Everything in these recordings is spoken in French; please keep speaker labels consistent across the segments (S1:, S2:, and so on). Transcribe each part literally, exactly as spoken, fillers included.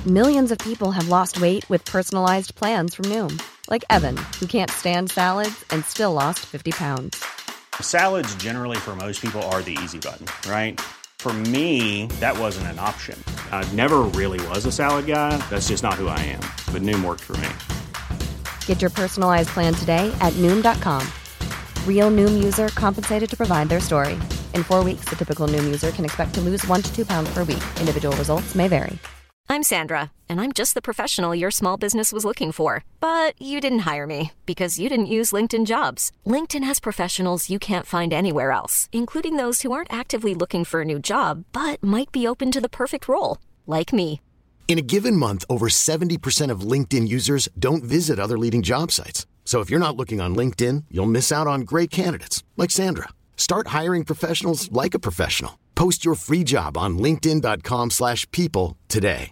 S1: Millions of people have lost weight with personalized plans from Noom. Like Evan, who can't stand salads and still lost fifty pounds.
S2: Salads generally for most people are the easy button, right? For me, that wasn't an option. I never really was a salad guy. That's just not who I am. But Noom worked for me.
S1: Get your personalized plan today at Noom dot com. Real Noom user compensated to provide their story. In four weeks, the typical Noom user can expect to lose one to two pounds per week. Individual results may vary.
S3: I'm Sandra, and I'm just the professional your small business was looking for. But you didn't hire me because you didn't use LinkedIn Jobs. LinkedIn has professionals you can't find anywhere else, including those who aren't actively looking for a new job, but might be open to the perfect role, like me.
S4: In a given month, over seventy percent of LinkedIn users don't visit other leading job sites. So if you're not looking on LinkedIn, you'll miss out on great candidates like Sandra. Start hiring professionals like a professional. Post your free job on linkedin dot com slash people today.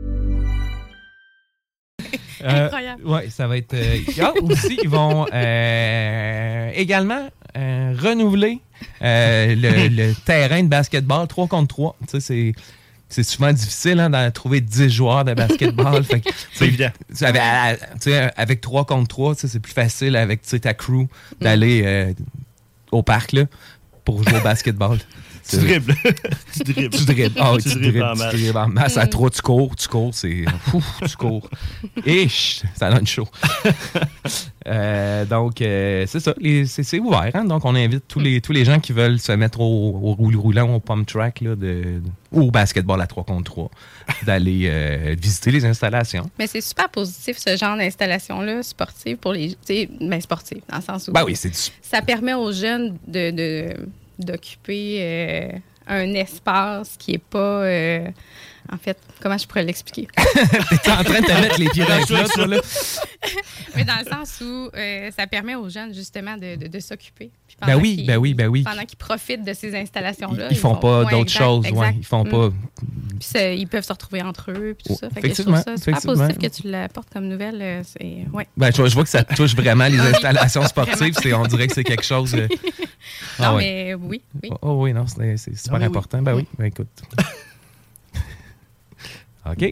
S5: Incroyable. Euh, oui, ça va être... Euh, ah, aussi, ils vont euh, également euh, renouveler euh, le, le terrain de basketball trois contre trois. Tu sais, c'est... C'est souvent difficile hein, d'en trouver dix joueurs de basketball. Fait que,
S6: c'est évident.
S5: Avec, avec trois contre trois, c'est plus facile avec ta crew d'aller euh, au parc là, pour jouer au basketball.
S6: Tu dribbles. tu dribbles.
S5: Tu dribbles. Oh,
S6: tu,
S5: tu
S6: dribbles
S5: dribbles
S6: en masse.
S5: Tu dribbles en masse. À trois, tu cours, tu cours. C'est... Ouf, tu cours. Et ça donne chaud. euh, donc, euh, c'est ça. Les, c'est, c'est ouvert. Hein? Donc, on invite tous les, tous les gens qui veulent se mettre au, au roulant, au pump track, là, de, de, ou au basketball à trois contre trois, d'aller euh, visiter les installations.
S7: Mais c'est super positif, ce genre d'installation-là, sportive, pour les... Ben, sportive, dans le sens où...
S5: Ben oui, c'est du...
S7: Ça permet aux jeunes de... de d'occuper euh, un espace qui n'est pas... Euh, en fait, comment je pourrais l'expliquer?
S5: T'es en train de te mettre les pieds dans le plat, toi, là.
S7: Mais dans le sens où euh, ça permet aux jeunes, justement, de, de, de s'occuper.
S5: Ben oui, ben oui, ben oui.
S7: Pendant qu'ils profitent de ces installations-là.
S5: Ils, ils font, font pas ouais, d'autres exact, choses, exact. Ouais. Ils font mmh. pas...
S7: Puis ça, ils peuvent se retrouver entre eux, puis tout ça. Fait que je
S5: trouve
S7: ça super positif que tu l'apportes comme nouvelle. Euh, c'est... Ouais.
S5: Ben, je, je vois que ça touche vraiment les installations sportives. C'est, on dirait que c'est quelque chose... Euh...
S7: non, ah, mais ouais. oui, oui.
S5: Oh, oh oui, non, c'est, c'est super non, important. Oui. Ben oui, ben écoute... OK.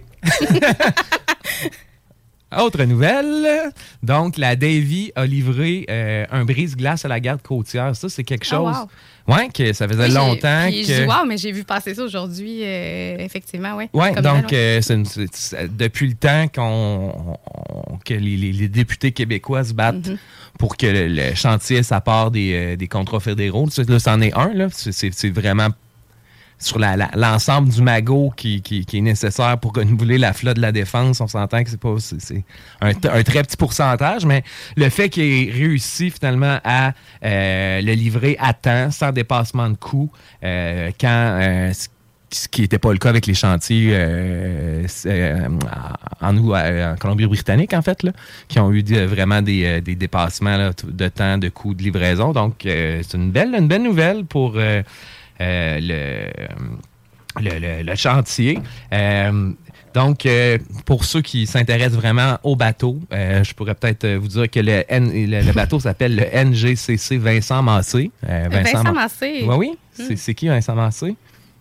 S5: Autre nouvelle. Donc, la Davy a livré euh, un brise-glace à la garde côtière. Ça, c'est quelque chose... Oh, wow. Oui, que ça faisait oui, longtemps
S7: puis,
S5: que...
S7: Je dis, wow, mais j'ai vu passer ça aujourd'hui, euh, effectivement, oui.
S5: Oui, donc, euh, c'est une, c'est, c'est, depuis le temps qu'on, on, que les, les, les députés québécois se battent mm-hmm. pour que le, le chantier, ça part des, euh, des contrats fédéraux. Là, c'en est un, là. C'est, c'est, c'est vraiment... sur la, la, l'ensemble du magot qui, qui, qui est nécessaire pour renouveler la flotte de la défense. On s'entend que c'est pas c'est, c'est un, un très petit pourcentage, mais le fait qu'il ait réussi finalement à euh, le livrer à temps, sans dépassement de coût, euh, quand euh, ce qui n'était pas le cas avec les chantiers euh, euh, en, en, en Colombie-Britannique, en fait, là, qui ont eu de, vraiment des, des dépassements là, de temps, de coûts de livraison. Donc, euh, c'est une belle, une belle nouvelle pour... Euh, Euh, le, le, le, le chantier. Euh, donc, euh, pour ceux qui s'intéressent vraiment au bateau, euh, je pourrais peut-être vous dire que le, N, le, le bateau s'appelle le N G C C Vincent Massé.
S7: Euh, Vincent, Vincent Massé?
S5: Oui, oui. Hmm. C'est, c'est qui Vincent Massé?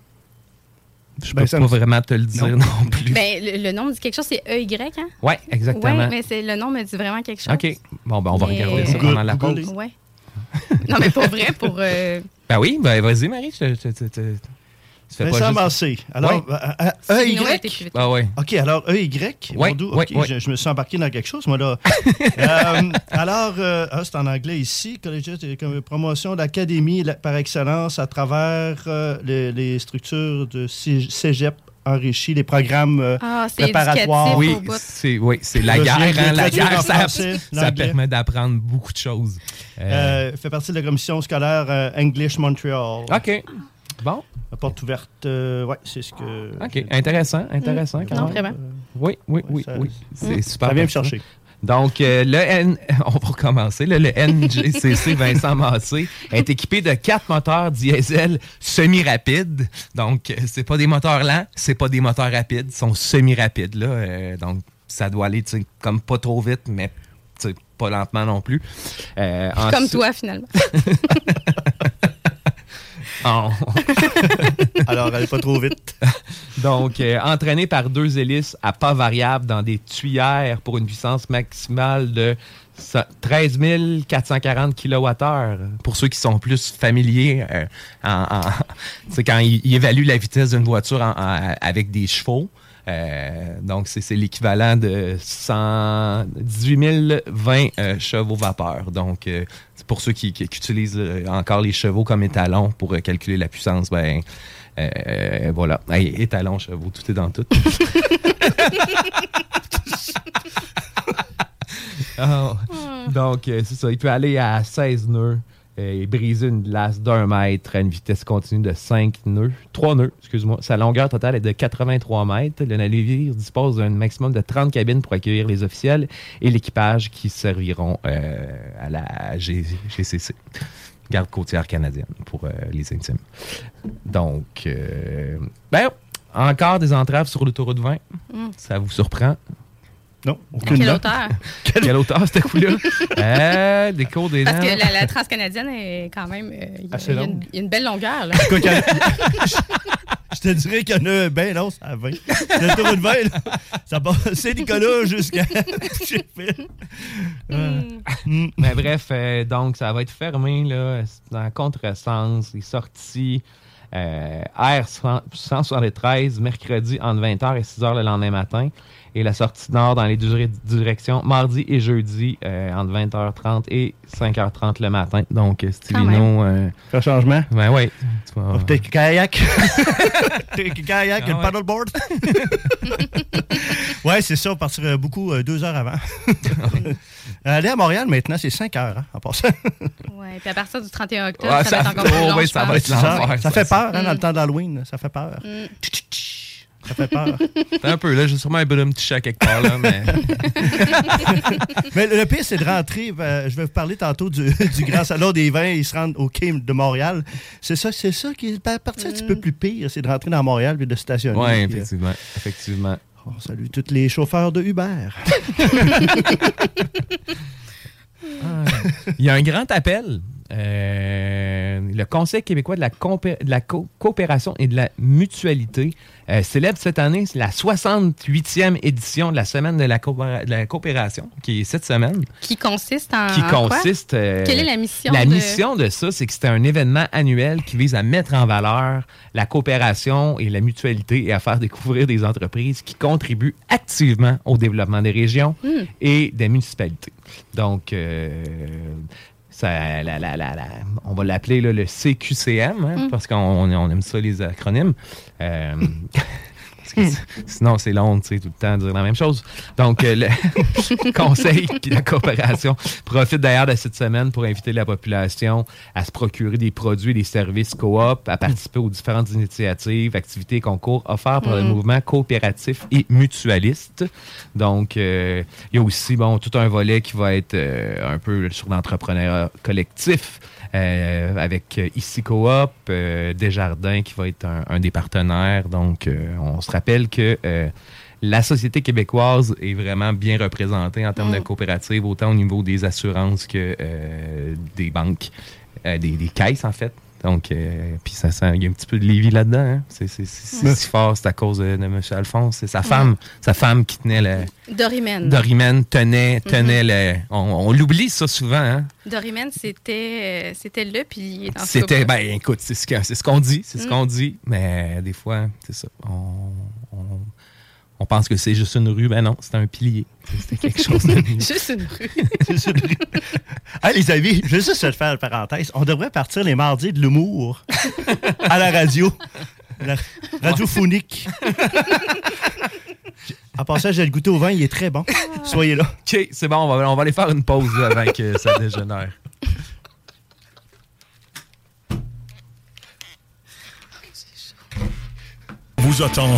S5: Je ne peux ben, pas vraiment te le dire non, non plus.
S7: Ben, le, le nom me dit quelque chose, c'est E Y, hein?
S5: Oui, exactement.
S7: Oui, mais c'est, le nom me dit vraiment quelque chose.
S5: OK. Bon, ben, on va mais... regarder ça pendant la pause.
S7: Oui. Non, mais pour vrai, pour... Euh...
S5: Ben oui, ben vas-y, Marie. Tu
S6: fais Vincent Massé. Alors, E Y.
S5: Ah oui.
S6: OK, alors E Y.
S5: Oui,
S6: Bordeaux,
S5: oui,
S6: OK,
S5: oui.
S6: Je, je me suis embarqué dans quelque chose, moi, là. euh, alors, euh, ah, c'est en anglais ici. Collegiate comme promotion d'académie par excellence à travers euh, les, les structures de cégep enrichi, les programmes euh,
S7: ah,
S6: préparatoires.
S5: Oui, c'est, oui, c'est la guerre. Hein, la guerre, ça, français, ça permet d'apprendre beaucoup de choses.
S6: Euh... Euh, fait partie de la commission scolaire euh, English Montreal.
S5: OK. Bon.
S6: La porte ouverte, euh, oui, c'est ce que...
S5: OK, intéressant, intéressant.
S7: Mmh. Non, vraiment.
S5: Euh, oui, oui, oui,
S6: ça,
S5: oui. C'est mmh. super.
S6: Ça vient me chercher.
S5: Donc, euh, le N... on va recommencer. Là, le N G C C Vincent Massé est équipé de quatre moteurs diesel semi-rapides. Donc, euh, c'est pas des moteurs lents, c'est pas des moteurs rapides, ils sont semi-rapides. Là, euh, donc, ça doit aller comme pas trop vite, mais pas lentement non plus.
S7: Euh, comme ensuite... toi, finalement.
S5: Oh.
S6: Alors, allez pas trop vite.
S5: Donc, euh, entraîné par deux hélices à pas variable dans des tuyères pour une puissance maximale de treize mille quatre cent quarante kilowattheures. Pour ceux qui sont plus familiers, euh, en, en, c'est quand ils il évaluent la vitesse d'une voiture en, en, avec des chevaux. Euh, donc, c'est, c'est l'équivalent de cent dix-huit mille vingt euh, chevaux vapeur. Donc, euh, c'est pour ceux qui, qui, qui utilisent encore les chevaux comme étalon pour euh, calculer la puissance, ben euh, voilà. Hey, étalon, chevaux, tout est dans tout. Oh. Donc, euh, c'est ça. Il peut aller à seize nœuds euh, et briser une glace d'un mètre à une vitesse continue de cinq nœuds. trois nœuds, excuse-moi. Sa longueur totale est de quatre-vingt-trois mètres. Le navire dispose d'un maximum de trente cabines pour accueillir les officiels et l'équipage qui serviront euh, à la G- GCC, Garde côtière canadienne, pour euh, les intimes. Donc, euh, ben, encore des entraves sur l'autoroute vingt. Mm. Ça vous surprend?
S6: Non,
S7: aucune. À quelle hauteur?
S5: Quelle hauteur, ce coup-là? euh, des cours des
S7: Parce que la, la transcanadienne est quand même... Euh, il y, y, y a une belle longueur, là.
S6: Quoi, je, je te dirais qu'il y en a ben non, c'est à vingt. L'autoroute vingt, là, ça passe Saint-Nicolas jusqu'à...
S5: euh. mm. Mais bref, euh, donc, ça va être fermé, là, dans le contresens, les sorties... Euh, R cent soixante-treize, mercredi entre vingt heures et six heures le lendemain matin. Et la sortie nord dans les deux directions, mardi et jeudi, euh, entre vingt heures trente et cinq heures trente le matin. Donc, Stivino... Euh,
S6: Faire changement?
S5: Ben oui.
S6: Oh, take a kayak. Take a kayak ah, and ouais. Paddleboard. Ouais, c'est ça, on partira beaucoup euh, deux heures avant. Aller à Montréal, maintenant, c'est cinq heures, hein, en passant.
S7: Oui, puis à partir du trente et un octobre,
S5: ouais,
S7: ça, ça va être encore
S5: oh,
S7: plus long,
S5: oui, ça va être l'enfer.
S6: Ça, ça fait peur, hein, mm. dans le temps d'Halloween. Ça fait peur. Mm. Ça fait peur.
S5: C'est un peu, là, j'ai sûrement un peu de petit chat quelque part, là, mais...
S6: mais le pire, c'est de rentrer, euh, je vais vous parler tantôt du, du Grand Salon des vins, ils se rendent au quai de Montréal. C'est ça, c'est ça qui est partie un petit peu plus pire, c'est de rentrer dans Montréal et de stationner.
S5: Oui, effectivement, euh... effectivement.
S6: On salue tous les chauffeurs de Uber.
S5: Ah, il y a un grand appel. Euh, le Conseil québécois de la, compé- de la co- coopération et de la mutualité euh, célèbre cette année la soixante-huitième édition de la Semaine de la, co- de la coopération, qui est cette semaine.
S7: Qui consiste en
S5: Qui
S7: en
S5: consiste...
S7: quoi?
S5: Euh,
S7: Quelle est la mission?
S5: La
S7: de...
S5: mission de ça, c'est que c'est un événement annuel qui vise à mettre en valeur la coopération et la mutualité et à faire découvrir des entreprises qui contribuent activement au développement des régions mm. et des municipalités. Donc... Euh, Ça, la, la, la, la, on va l'appeler là, le C Q C M, hein, mm. parce qu'on on aime ça, les acronymes. Euh, parce que sinon, c'est long, tu sais, tout le temps dire la même chose. Donc, euh, le Conseil et la coopération profite d'ailleurs de cette semaine pour inviter la population à se procurer des produits et des services coop, à participer aux différentes initiatives, activités et concours offerts par mm. le mouvement coopératif et mutualiste. Donc, euh, il y a aussi, bon, tout un volet qui va être euh, un peu sur l'entrepreneuriat collectif, Euh, avec euh, Ici Coop, euh, Desjardins qui va être un, un des partenaires. Donc, euh, on se rappelle que euh, la société québécoise est vraiment bien représentée en termes mmh. de coopératives, autant au niveau des assurances que euh, des banques, euh, des, des caisses en fait. Donc, euh, puis ça sent, il y a un petit peu de Lévis là-dedans. Hein? C'est, c'est, c'est, c'est si fort, c'est à cause de, de M. Alphonse. C'est sa femme, mmh. sa femme qui tenait le...
S7: Dorimène.
S5: Dorimène tenait, tenait mmh. le... On, on l'oublie ça souvent, hein?
S7: Dorimène, c'était, c'était là, puis dans
S5: C'était,
S7: ce
S5: ben écoute, c'est ce, que, c'est ce qu'on dit, c'est mmh. ce qu'on dit, mais des fois, c'est ça. On, on, on pense que c'est juste une rue, ben non, c'est un pilier. C'était quelque chose de...
S7: Juste une rue.
S6: Juste une rue. Hey, les amis, je vais juste te faire une parenthèse. On devrait partir les mardis de l'humour à la radio. La radiophonique. En passant, j'ai le goûter au vin, il est très bon. Soyez là.
S5: OK, c'est bon, on va, on va aller faire une pause là, avant que ça dégénère.
S8: Vous attend.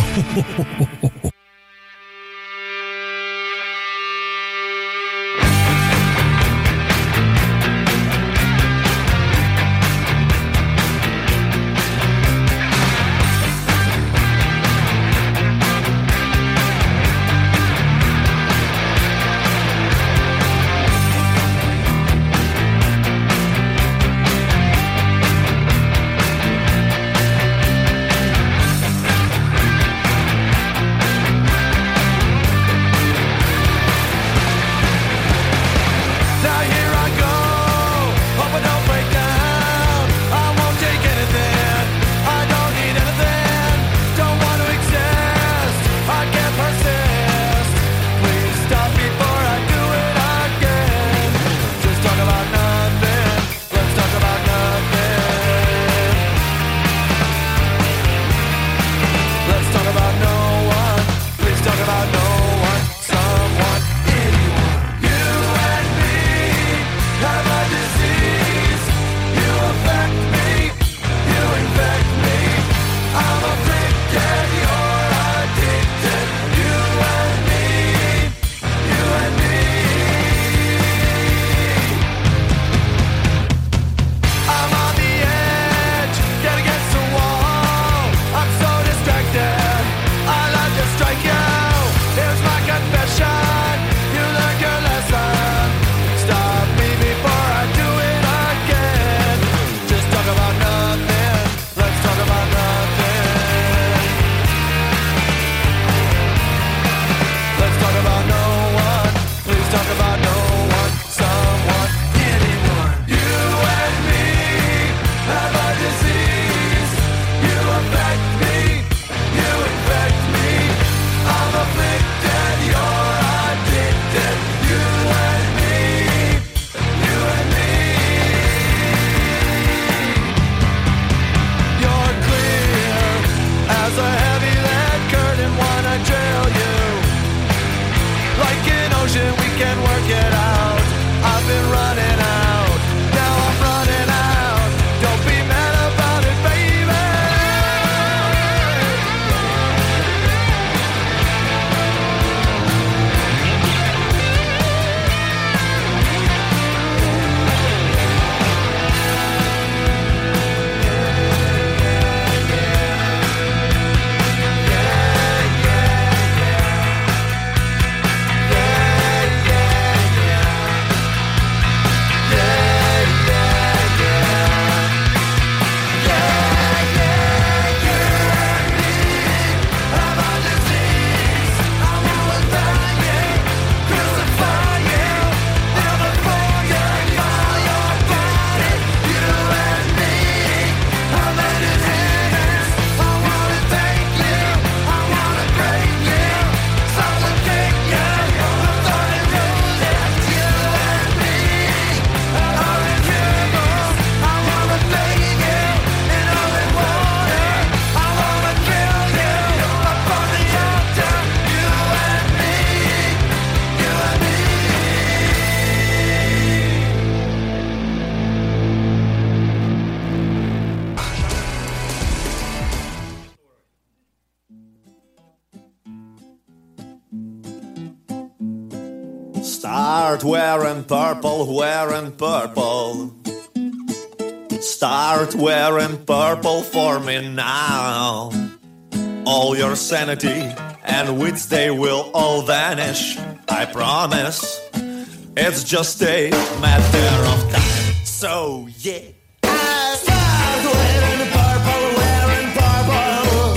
S8: Start wearing purple, wearing purple. Start wearing purple for me now. All your sanity and wits, they will all vanish, I promise. It's just a matter of time. So yeah, start wearing purple, wearing purple.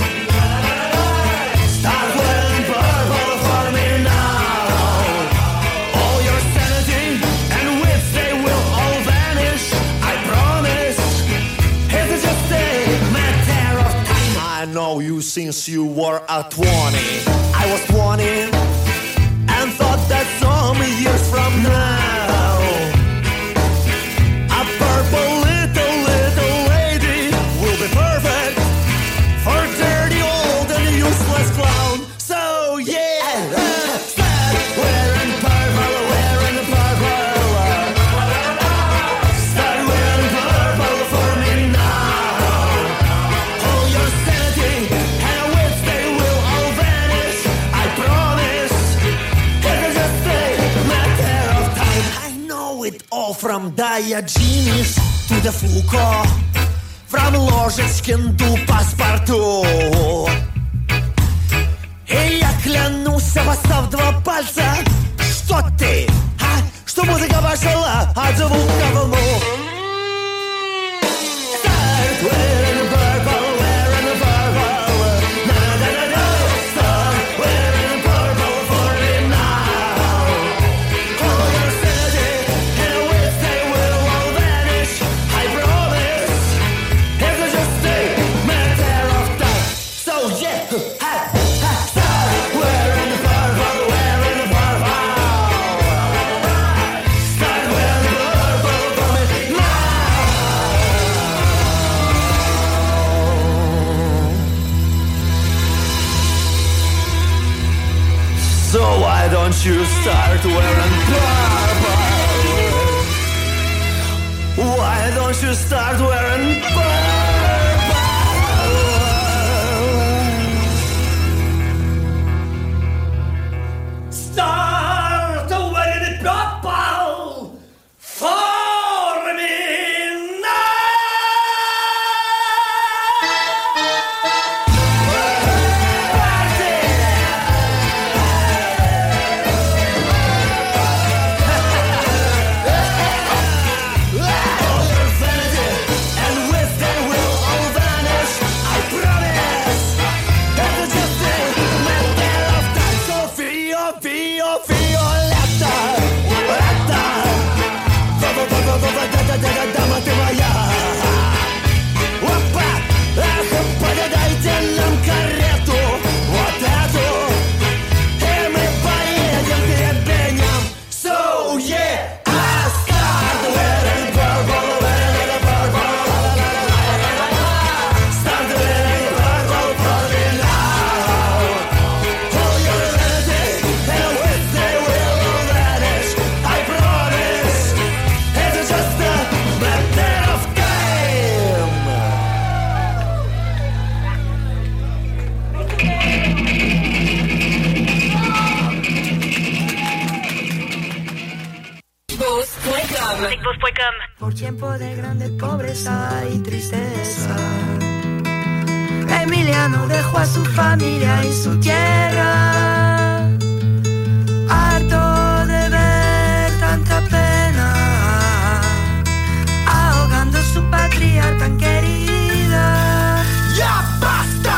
S8: Start wearing purple for me now. All your sanity and wits, they will all vanish, I promise. It's just a matter of time. I know you since you were at twenty. I was twenty and thought that some years from now a purple little, little lady will be perfect for dirty old and useless clown. So yeah, start wearing purple, wearing purple. Start wearing purple for me now. All your sanity and wits, they will all vanish, I promise. It's just a matter of time. I know it all from Diogenes to the Foucault, from Ложечкин to Паспарту. И я клянусь, обоссав два пальца, что ты, а? Что музыка пошла от звука волну. Start wearing purple, wearing purple. Na-na-na-na. Start wearing purple for me now. All your sanity and wits, they will all vanish, I promise. It's just a matter of time. So yeah, ha, ha, start wearing purple, wearing purple. Start wearing purple for me now. So why don't you start wearing purple? Why don't you start wearing purple? Start wearing purple for me now. All your vanity and wits, they will all vanish, I promise. It's just a matter of time. So feel, feel, feel лето, лето. Дама ты моя. Опа, ах, подадайте нам карету, вот эту, и мы поедем к ребеням. So yeah, I start wearing purple, wearing purple. Start wearing purple for me now. All your vanity and wits, they will all vanish, I promise. It's just a matter of time.
S9: Por tiempo de grande pobreza y tristeza, Emiliano dejó a su familia y su tierra, harto de ver tanta pena, ahogando su patria tan querida.
S8: ¡Ya basta!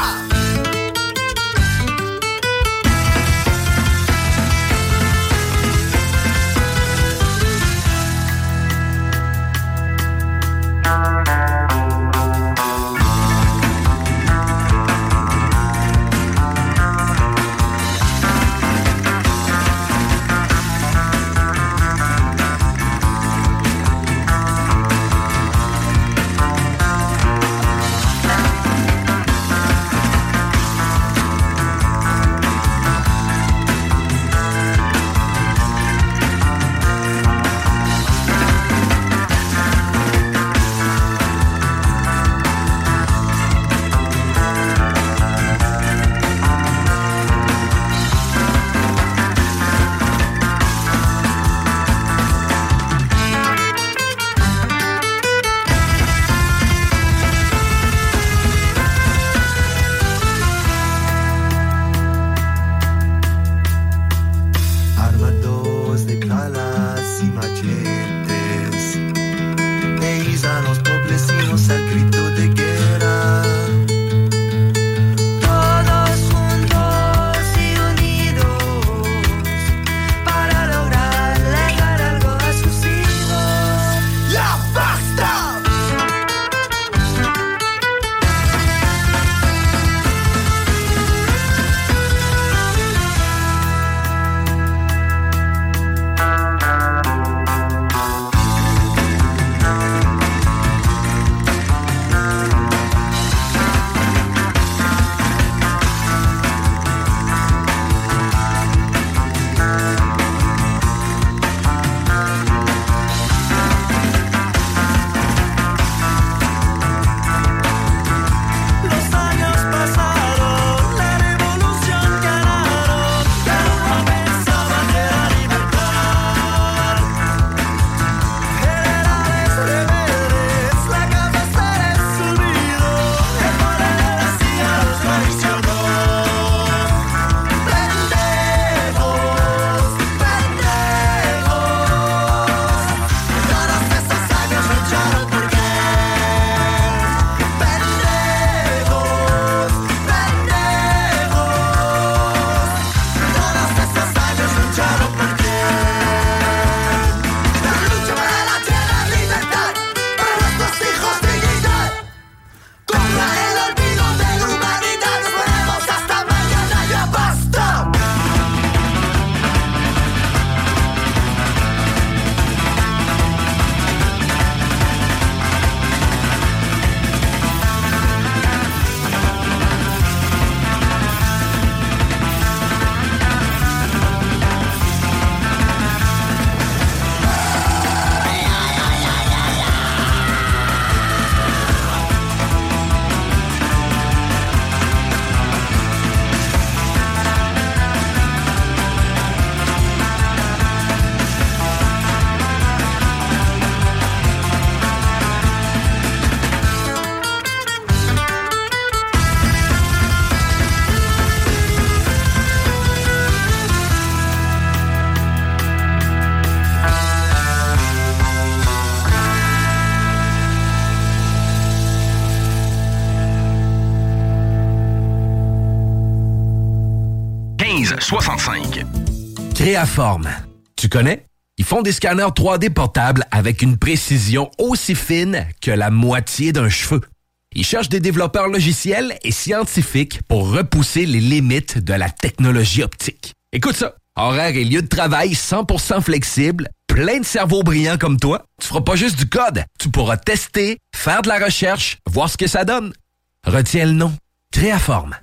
S10: soixante-cinq. Créaform. Tu connais? Ils font des scanners trois D portables avec une précision aussi fine que la moitié d'un cheveu. Ils cherchent des développeurs logiciels et scientifiques pour repousser les limites de la technologie optique. Écoute ça, horaire et lieu de travail cent pour cent flexible, plein de cerveaux brillants comme toi. Tu feras pas juste du code, tu pourras tester, faire de la recherche, voir ce que ça donne. Retiens le nom, Créaform.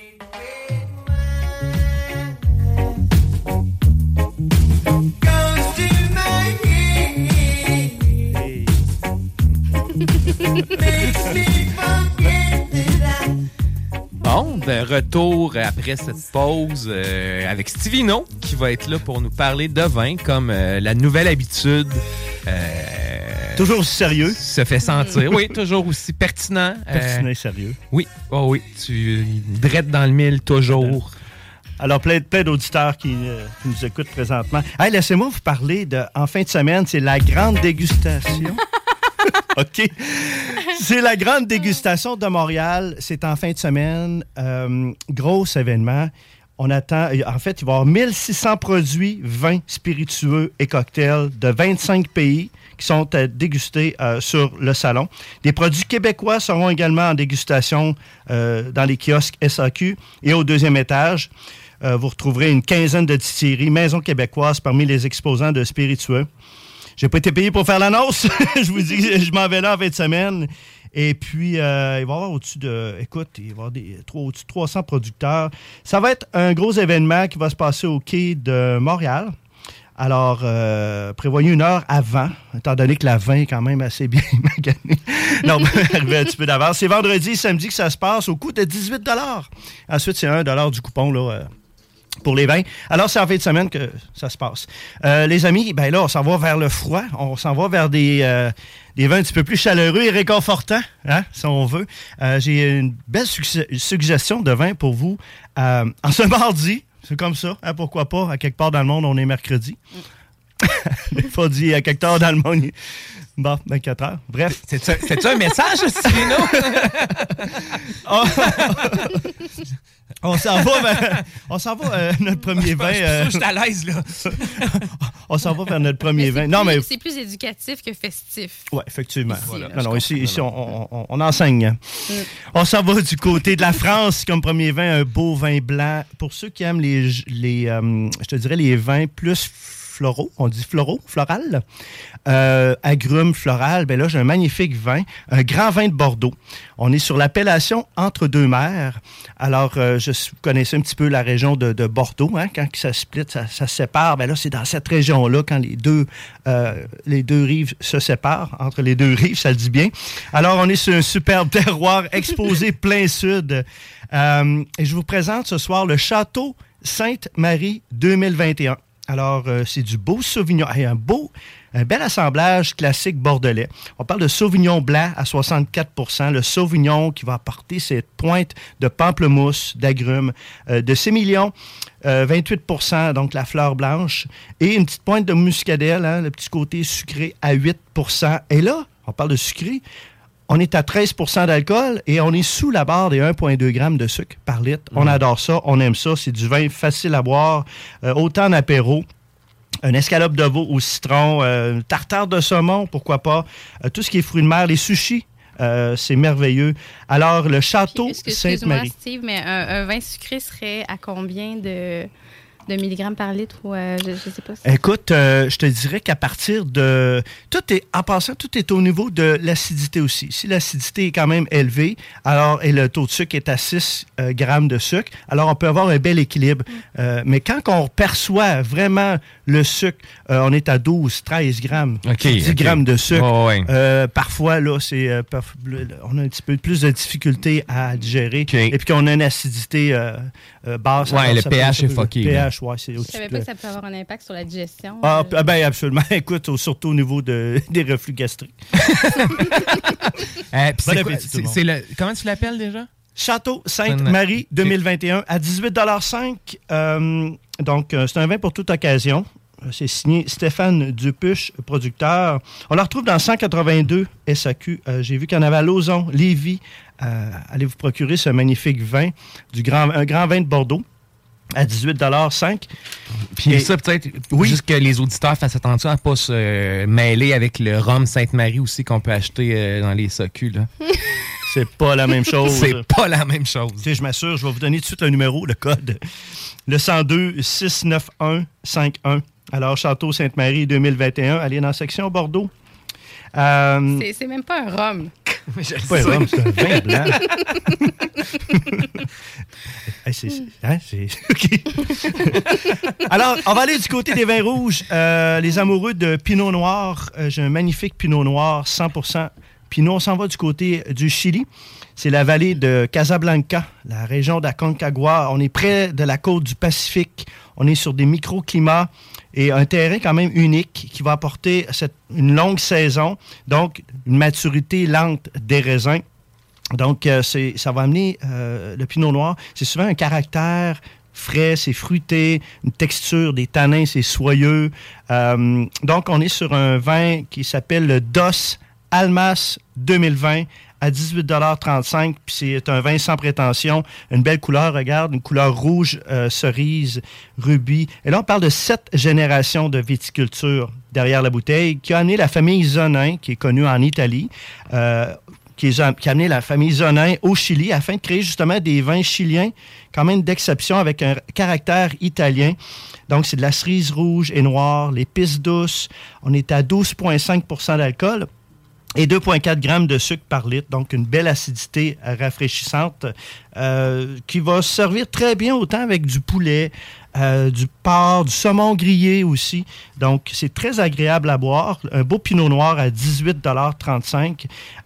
S5: Bon, de retour après cette pause euh, avec Stevino qui va être là pour nous parler de vin comme euh, la nouvelle habitude. Euh,
S6: toujours aussi sérieux.
S5: Se fait sentir. Oui, toujours aussi pertinent.
S6: Pertinent
S5: euh,
S6: et sérieux.
S5: Oui, oh oui, tu drettes dans le mille toujours.
S6: Alors, plein, plein d'auditeurs qui, euh, qui nous écoutent présentement. Hey, laissez-moi vous parler de, en fin de semaine, c'est la grande dégustation. OK. C'est la grande dégustation de Montréal. C'est en fin de semaine. Euh, gros événement. On attend... En fait, il va y avoir mille six cents produits, vins, spiritueux et cocktails de vingt-cinq pays qui sont euh, dégustés euh, sur le salon. Des produits québécois seront également en dégustation euh, dans les kiosques S A Q. Et au deuxième étage, euh, vous retrouverez une quinzaine de distilleries maisons québécoises parmi les exposants de spiritueux. J'ai pas été payé pour faire l'annonce. Je vous dis, je m'en vais là en fin de semaine. Et puis, euh, il va y avoir au-dessus de... Écoute, il va y avoir des, au-dessus de trois cents producteurs. Ça va être un gros événement qui va se passer au quai de Montréal. Alors, euh, prévoyez une heure avant, étant donné que la vin est quand même assez bien maganée. Non, on va arriver un petit peu d'avance. C'est vendredi et samedi que ça se passe au coût de dix-huit dollars. Ensuite, c'est un dollar du coupon, là... Euh, pour les vins. Alors, c'est en fin de semaine que ça se passe. Euh, les amis, ben là, on s'en va vers le froid. On s'en va vers des, euh, des vins un petit peu plus chaleureux et réconfortants, hein, si on veut. Euh, j'ai une belle su- suggestion de vin pour vous. Euh, en ce mardi, c'est comme ça, hein, pourquoi pas, à quelque part dans le monde, on est mercredi. Des fois, dit à quelque part dans le monde... Bon, vingt-quatre heures. Bref.
S5: C'est-tu, c'est-tu un message, Stevino?
S6: oh, on s'en va vers, on s'en va, euh, notre premier vin. Euh,
S5: je suis à l'aise, là.
S6: On s'en va vers notre premier
S7: mais
S6: vin. Non,
S7: plus,
S6: mais...
S7: C'est plus éducatif que festif.
S6: Oui, effectivement.
S7: Ici,
S6: Voilà.
S7: là,
S6: non, non, ici,
S7: comprends.
S6: ici on, on, on enseigne.
S7: Mm.
S6: On s'en va du côté de la France comme premier vin, un beau vin blanc. Pour ceux qui aiment les, les euh, je te dirais, les vins plus floraux, on dit floraux, floral, euh, agrumes, floral, ben là, j'ai un magnifique vin, un grand vin de Bordeaux. On est sur l'appellation Entre-deux-Mers. Alors, euh, je, vous connaissez un petit peu la région de, de Bordeaux, hein, quand ça split, ça, ça se sépare, ben là, c'est dans cette région-là, quand les deux, euh, les deux rives se séparent, entre les deux rives, ça le dit bien. Alors, on est sur un superbe terroir exposé plein sud. Euh, et je vous présente ce soir le Château Sainte-Marie deux mille vingt et un. Alors, euh, c'est du beau Sauvignon. Hey, un beau, un bel assemblage classique bordelais. On parle de Sauvignon blanc à soixante-quatre pour cent. Le Sauvignon qui va apporter cette pointe de pamplemousse, d'agrumes, euh, de sémillon, euh, vingt-huit pour cent, donc la fleur blanche. Et une petite pointe de muscadelle, hein, le petit côté sucré à huit pour cent. Et là, on parle de sucré. On est à treize pour cent d'alcool et on est sous la barre des un virgule deux grammes de sucre par litre. Mmh. On adore ça, on aime ça. C'est du vin facile à boire, euh, autant en apéro. Un escalope de veau au citron, euh, tartare de saumon, pourquoi pas. Euh, tout ce qui est fruits de mer, les sushis, euh, c'est merveilleux. Alors, le Château
S7: Puis, excuse-moi,
S6: Sainte-Marie.
S7: Steve, mais un, un vin sucré serait à combien de... de milligrammes par litre ou euh, je, je sais pas. Si...
S6: Écoute, euh, je te dirais qu'à partir de... Tout est, en passant, tout est au niveau de l'acidité aussi. Si l'acidité est quand même élevée, alors et le taux de sucre est à six euh, grammes de sucre, alors on peut avoir un bel équilibre. Mm. Euh, mais quand on perçoit vraiment le sucre, euh, on est à douze, treize grammes,
S5: okay,
S6: dix
S5: okay.
S6: grammes de sucre.
S5: Oh, ouais.
S6: euh, parfois, là, c'est, euh, parf... on a un petit peu plus de difficulté à digérer.
S5: Okay.
S6: Et puis qu'on a une acidité euh, euh, basse.
S5: Ouais,
S6: alors,
S5: le
S6: ça
S5: pH
S6: peut,
S5: est fucké.
S6: Le pH, ouais, c'est
S7: je
S6: au-dessus
S7: savais
S6: de...
S7: pas que ça peut avoir un impact sur la digestion.
S6: Ah,
S7: euh...
S6: ben absolument. Écoute, au, surtout au niveau de, des reflux gastriques.
S5: euh,
S6: bon
S5: c'est quoi,
S6: appétit, tout le monde.
S5: c'est le, comment tu l'appelles déjà?
S6: Château Sainte-Marie deux mille vingt et un à dix-huit dollars cinq. Euh, donc, euh, c'est un vin pour toute occasion. C'est signé Stéphane Dupuche, producteur. On le retrouve dans cent quatre-vingt-deux S A Q. Euh, j'ai vu qu'il y en avait à Lauson, Lévis. Euh, allez vous procurer ce magnifique vin, du grand, un grand vin de Bordeaux. à dix-huit dollars cinq.
S5: Puis
S6: Et-
S5: ça, peut-être,
S6: Oui.
S5: juste que les auditeurs fassent attention à ne pas se euh, mêler avec le rhum Sainte-Marie aussi qu'on peut acheter euh, dans les S A Q. Là.
S6: C'est pas la même chose.
S5: C'est pas la même chose.
S6: Tu sais, je m'assure, je vais vous donner tout de suite le numéro, le code. Le cent deux six neuf un cinq un. Alors, Château Sainte-Marie deux mille vingt et un, allez dans la section Bordeaux. Euh,
S7: C'est, c'est même pas un rhum.
S6: c'est pas un rhum, c'est un vin blanc. Hey, c'est, c'est, hein, c'est- OK. Alors, on va aller du côté des vins rouges. Euh, les amoureux de Pinot Noir. Euh, j'ai un magnifique Pinot Noir, cent pour cent Pinot. On s'en va du côté du Chili. C'est la vallée de Casablanca, la région d'Aconcagua. On est près de la côte du Pacifique. On est sur des microclimats et un terrain quand même unique qui va apporter cette, une longue saison, donc une maturité lente des raisins. Donc, euh, c'est, ça va amener euh, le Pinot Noir. C'est souvent un caractère frais, c'est fruité, une texture, des tanins, c'est soyeux. Euh, donc, on est sur un vin qui s'appelle le Dos Almas deux mille vingt à dix-huit dollars trente-cinq. Puis c'est un vin sans prétention, une belle couleur, regarde, une couleur rouge, euh, cerise, rubis. Et là, on parle de sept générations de viticulture derrière la bouteille qui a amené la famille Zonin, qui est connue en Italie, euh, qui, est, qui a amené la famille Zonin au Chili afin de créer justement des vins chiliens quand même d'exception avec un caractère italien. Donc, c'est de la cerise rouge et noire, l'épice douce. On est à douze virgule cinq pour cent d'alcool et deux virgule quatre grammes de sucre par litre. Donc, une belle acidité rafraîchissante euh, qui va se servir très bien autant avec du poulet, euh, du porc, du saumon grillé aussi. Donc, c'est très agréable à boire. Un beau pinot noir à dix-huit dollars trente-cinq.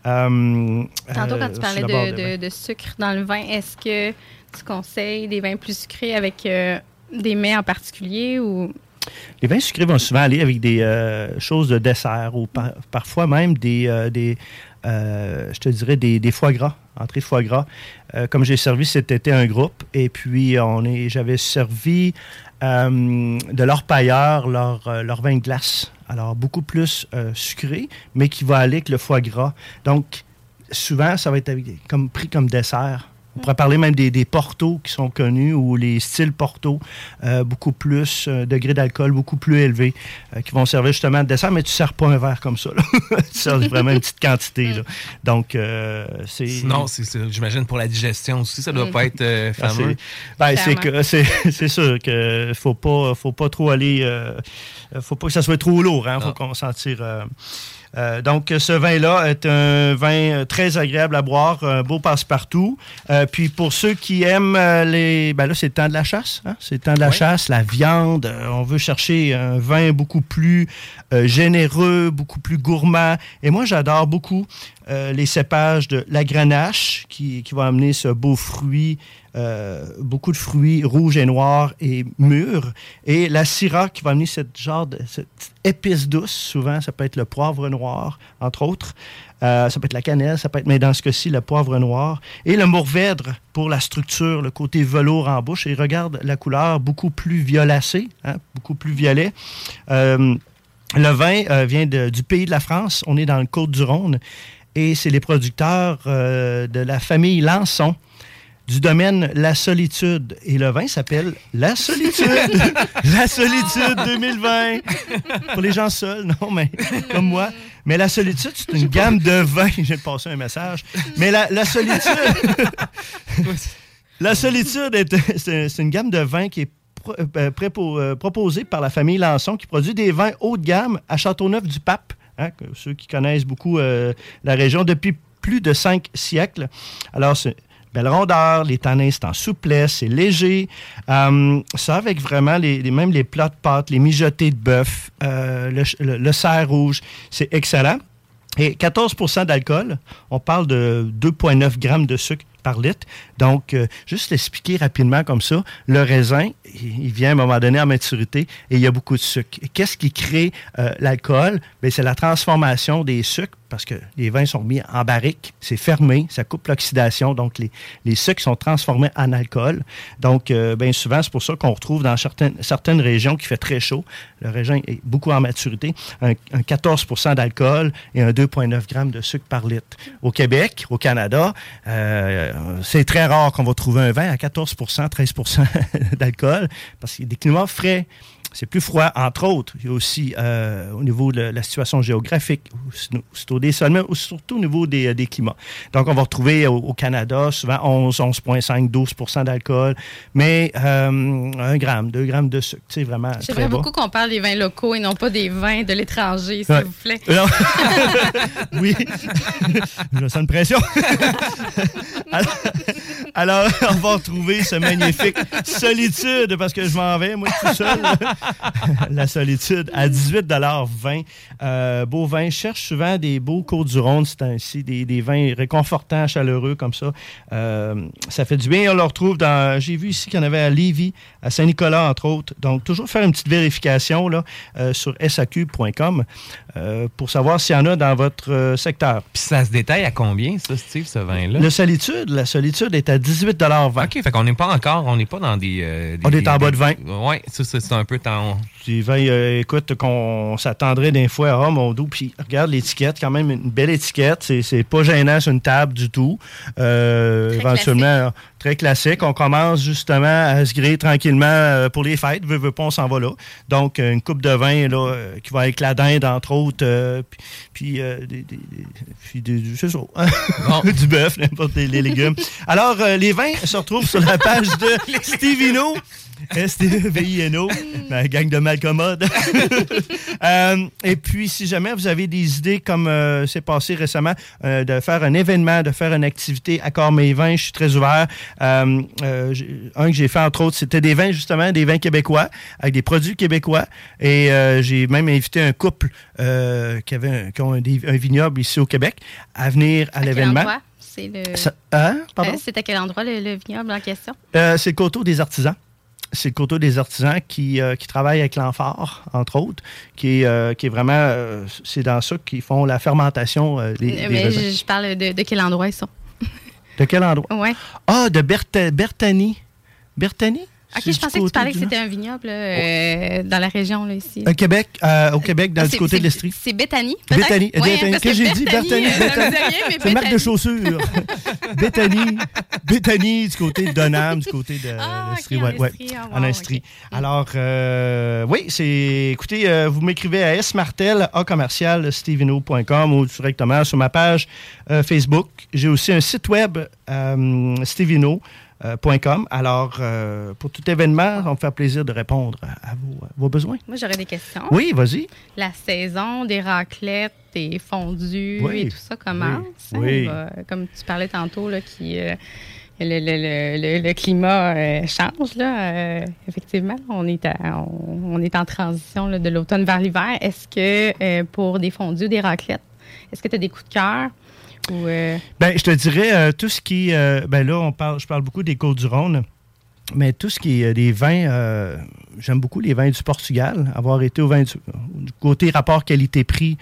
S6: Euh,
S7: Tantôt, quand
S6: euh,
S7: tu
S6: sur
S7: parlais
S6: le bord
S7: de,
S6: des vins.
S7: de, de sucre dans le vin, est-ce que tu conseilles des vins plus sucrés avec euh, des mets en particulier ou...
S6: Les vins sucrés vont souvent aller avec des euh, choses de dessert ou par- parfois même des, euh, des euh, je te dirais, des, des foie gras, entrée de foie gras. Euh, comme j'ai servi cet été un groupe, et puis on est, j'avais servi euh, de l'orpailleur, leur, euh, leur vin de glace. Alors, beaucoup plus euh, sucré, mais qui va aller avec le foie gras. Donc, souvent, ça va être avec, comme, pris comme dessert. On pourrait parler même des, des portos qui sont connus ou les styles portos, euh, beaucoup plus, euh, degré d'alcool beaucoup plus élevé, euh, qui vont servir justement de dessert, mais tu ne sers pas un verre comme ça. Là. Tu sers vraiment une petite quantité. Là. Donc, euh, c'est...
S5: Sinon, c'est, c'est, j'imagine pour la digestion aussi, ça doit pas être euh,
S6: Ah,
S5: fameux.
S6: c'est, ben, c'est, que, c'est, c'est sûr qu'il ne faut pas, faut pas trop aller... Euh, faut pas que ça soit trop lourd. Il hein, faut qu'on s'en tire... Euh, Euh, donc, ce vin-là est un vin très agréable à boire, un beau passe-partout. Euh, puis, pour ceux qui aiment euh, les... Ben là, c'est le temps de la chasse. Hein? C'est le temps de la
S5: Oui.
S6: chasse, la viande. Euh, on veut chercher un vin beaucoup plus euh, généreux, beaucoup plus gourmand. Et moi, j'adore beaucoup euh, les cépages de la Grenache qui, qui va amener ce beau fruit, euh, beaucoup de fruits rouges et noirs et mûrs. Et la Syrah qui va amener cette genre de cette épice douce. Souvent, ça peut être le poivre noir, entre autres. Euh, ça peut être la cannelle, ça peut être, mais dans ce cas-ci, le poivre noir. Et le Mourvèdre pour la structure, le côté velours en bouche. Et regarde la couleur beaucoup plus violacée, hein, beaucoup plus violet. Euh, le vin euh, vient de, du pays de la France. On est dans le Côte-du-Rhône. Et c'est les producteurs euh, de la famille Lançon du domaine La Solitude. Et le vin s'appelle La Solitude. La Solitude deux mille vingt. Pour les gens seuls, non, mais comme moi. Mais La Solitude, c'est une gamme de vins. Je viens de passer un message. Mais la, la Solitude... La Solitude, est, c'est, c'est une gamme de vins qui est pro, euh, prépo, euh, proposée par la famille Lançon, qui produit des vins haut de gamme à Châteauneuf-du-Pape. Hein, ceux qui connaissent beaucoup euh, la région depuis plus de cinq siècles. Alors, c'est belle rondeur, les tanins, c'est en souplesse, c'est léger. Euh, ça, avec vraiment les, les, même les plats de pâtes, les mijotés de bœuf, euh, le, le, le cerf rouge, c'est excellent. Et quatorze pour cent d'alcool, on parle de deux virgule neuf grammes de sucre par litre. Donc, euh, juste l'expliquer rapidement comme ça, le raisin, il, il vient à un moment donné en maturité et il y a beaucoup de sucre. Et qu'est-ce qui crée euh, l'alcool? Bien, c'est la transformation des sucres parce que les vins sont mis en barrique, c'est fermé, ça coupe l'oxydation, donc les, les sucres sont transformés en alcool. Donc, euh, bien souvent, c'est pour ça qu'on retrouve dans certaines, certaines régions qui fait très chaud, le raisin est beaucoup en maturité, un, un quatorze pour cent d'alcool et un deux virgule neuf grammes de sucre par litre. Au Québec, au Canada, euh, euh, c'est très rare qu'on va trouver un vin à quatorze pour cent, treize pour cent d'alcool, parce qu'il y a des climats frais. C'est plus froid, entre autres. Il y a aussi, euh, au niveau de la situation géographique, c'est au dessolement, ou surtout au niveau des, des climats. Donc, on va retrouver au, au Canada souvent onze, onze virgule cinq, douze pour cent d'alcool, mais euh, un gramme, deux grammes de sucre. C'est vraiment très
S7: J'aimerais
S6: bas.
S7: beaucoup qu'on parle des vins locaux et non pas des vins de l'étranger, s'il
S6: Ouais.
S7: vous plaît.
S6: Non. Oui. Je sens une pression. alors, alors, on va retrouver ce magnifique Solitude, parce que je m'en vais, moi, tout seul. La Solitude, à dix-huit dollars vingt. Euh, beau vin. Je cherche souvent des beaux Côtes-du-Rhône, c'est ainsi, des, des vins réconfortants, chaleureux, comme ça. Euh, ça fait du bien. On le retrouve dans... J'ai vu ici qu'il y en avait à Lévis, à Saint-Nicolas, entre autres. Donc, toujours faire une petite vérification là, euh, sur S A Q point com euh, pour savoir s'il y en a dans votre euh, secteur.
S5: Puis ça se détaille à combien, ça, Steve, ce vin-là?
S6: Le Solitude, la Solitude est à dix-huit dollars vingt.
S5: OK, fait qu'on n'est pas encore, on n'est pas dans des... euh, des
S6: On est en
S5: des,
S6: bas de vingt.
S5: Oui, ça, ça, c'est un peu temps...
S6: Des vins, euh, écoute, qu'on s'attendrait des fois, ah, mon dos, puis regarde l'étiquette, quand même une belle étiquette, c'est, c'est pas gênant sur une table du tout. Euh,
S7: Très
S6: éventuellement,
S7: classique.
S6: très classique. On commence justement à se griller tranquillement euh, pour les fêtes, veux, veux pas, on s'en va là. Donc, euh, une coupe de vin, là, euh, qui va avec la dinde, entre autres, euh, puis, puis, euh, des, des, des, puis des, du, c'est ça,
S5: Bon.
S6: du bœuf, n'importe les, les légumes. Alors, euh, les vins se retrouvent sur la page de Stevino. S T E V I N O, la gang de malcommodes. euh, et puis, si jamais vous avez des idées, comme euh, c'est passé récemment, euh, de faire un événement, de faire une activité, Accord mes vins, je suis très ouvert. Euh, euh, un que j'ai fait, entre autres, c'était des vins, justement, des vins québécois, avec des produits québécois. Et euh, j'ai même invité un couple euh, qui, avait un, qui ont un, un vignoble ici au Québec à venir à,
S7: À quel
S6: l'événement.
S7: endroit? C'est le...
S6: Ça- hein? Pardon?
S7: Euh, c'est à quel endroit le, le vignoble en question?
S6: Euh, c'est le coteau des artisans. C'est le coteau des artisans qui, euh, qui travaille avec l'amphore, entre autres, qui est, euh, qui est vraiment... euh, c'est dans ça qu'ils font la fermentation euh, des,
S7: Euh,
S6: des
S7: Mais
S6: raisins.
S7: je, je parle de, de quel endroit ils sont.
S6: De quel endroit?
S7: Ouais.
S6: Ah, de Berta- Bertani. Bertani?
S7: OK,
S6: C'est
S7: je
S6: du
S7: pensais que tu
S6: côté
S7: parlais que
S6: du
S7: c'était un vignoble là, euh, dans la région, là, ici.
S6: Au Québec, euh, au Québec, dans
S7: Ah,
S6: le
S7: c'est-
S6: côté
S7: c'est-
S6: de l'Estrie.
S7: C'est Béthanie, peut-être?
S6: Béthanie.
S7: Ouais,
S6: Béthanie.
S7: parce
S6: Qu'est-ce que j'ai dit?
S7: Béthanie,
S6: Bertani.
S7: euh, ça me
S6: Béthani.
S7: dit rien, mais
S6: C'est une marque de
S7: Béthanie.
S6: chaussures. Béthanie. Béthanie, du côté de Donham, du côté de
S7: Ah,
S6: l'Estrie.
S7: ok, en
S6: ouais, ouais.
S7: Estrie, ah,
S6: En
S7: wow,
S6: Estrie.
S7: ok.
S6: Alors, euh, oui, c'est... Écoutez, euh, vous m'écrivez à smartel, a commercial, stevino point com ou directement sur ma page euh, Facebook. J'ai aussi un site web, euh, stevino point com. Alors, euh, pour tout événement, ça va me faire plaisir de répondre à, à vos, à vos besoins.
S7: Moi, j'aurais des questions.
S6: Oui, vas-y.
S7: La saison des raclettes, des fondus
S6: Oui.
S7: et tout ça commence.
S6: Oui.
S7: hein,
S6: Oui.
S7: il va- comme tu parlais tantôt, là, qui, euh, le, le- le- le- le climat euh, change. Là, euh, effectivement, on est, à- on, on est en transition là, de l'automne vers l'hiver. Est-ce que euh, pour des fondus, des raclettes, est-ce que tu as des coups de cœur? Ou, euh,
S6: Ben, je te dirais, euh, tout ce qui... euh, ben là, on parle, je parle beaucoup des Côtes-du-Rhône, mais tout ce qui est des vins... euh, j'aime beaucoup les vins du Portugal, avoir été au vin du, du côté rapport qualité-prix.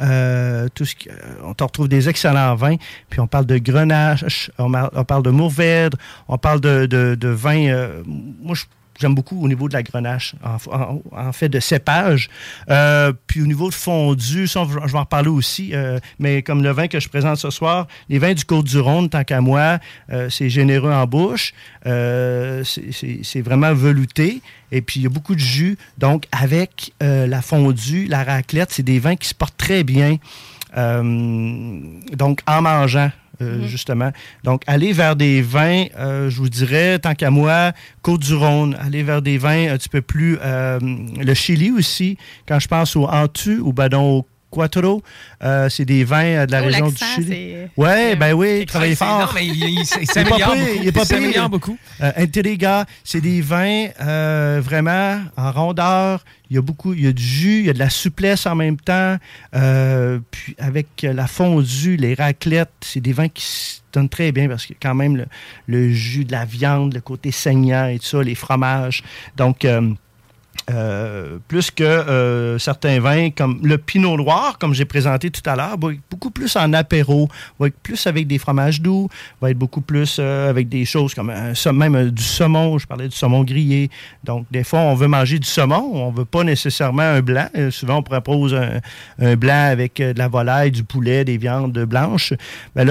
S6: Euh, tout ce qui, euh, on te retrouve des excellents vins. Puis on parle de Grenache, on, mar- on parle de Mourvèdre, on parle de, de, de vins... euh, moi, je J'aime beaucoup au niveau de la Grenache, en, en, en fait de cépage. Euh, puis au niveau de fondu, ça, je vais en reparler aussi, euh, mais comme le vin que je présente ce soir, les vins du Côte-du-Rhône, tant qu'à moi, euh, c'est généreux en bouche, euh, c'est, c'est, c'est vraiment velouté, et puis il y a beaucoup de jus. Donc avec euh, la fondue, la raclette, c'est des vins qui se portent très bien. Euh, donc en mangeant. Euh, mm-hmm. Justement. Donc, aller vers des vins, euh, je vous dirais, tant qu'à moi, Côte-du-Rhône, aller vers des vins un petit peu plus... Euh, le Chili aussi, quand je pense au Antu, ou ben donc au Quattro, euh, c'est des vins de la
S7: oh,
S6: région du Chili. Oui, ben oui, travaillez fort.
S5: Non, mais il, il, il s'améliore beaucoup.
S6: Il, est pas
S5: il s'améliore
S6: pire.
S5: beaucoup.
S6: Euh, Interiga, c'est des vins euh, vraiment en rondeur. Il y a beaucoup, il y a du jus, il y a de la souplesse en même temps. Euh, puis avec la fondue, les raclettes, c'est des vins qui se donnent très bien parce qu'il y a quand même le, le jus de la viande, le côté saignant et tout ça, les fromages. Donc, euh, Euh, plus que euh, certains vins comme le Pinot Noir, comme j'ai présenté tout à l'heure, va être beaucoup plus en apéro, va être plus avec des fromages doux, va être beaucoup plus euh, avec des choses comme un, même euh, du saumon, je parlais du saumon grillé. Donc, des fois, on veut manger du saumon, on ne veut pas nécessairement un blanc. Euh, souvent, on propose un, un blanc avec euh, de la volaille, du poulet, des viandes blanches. Mais là,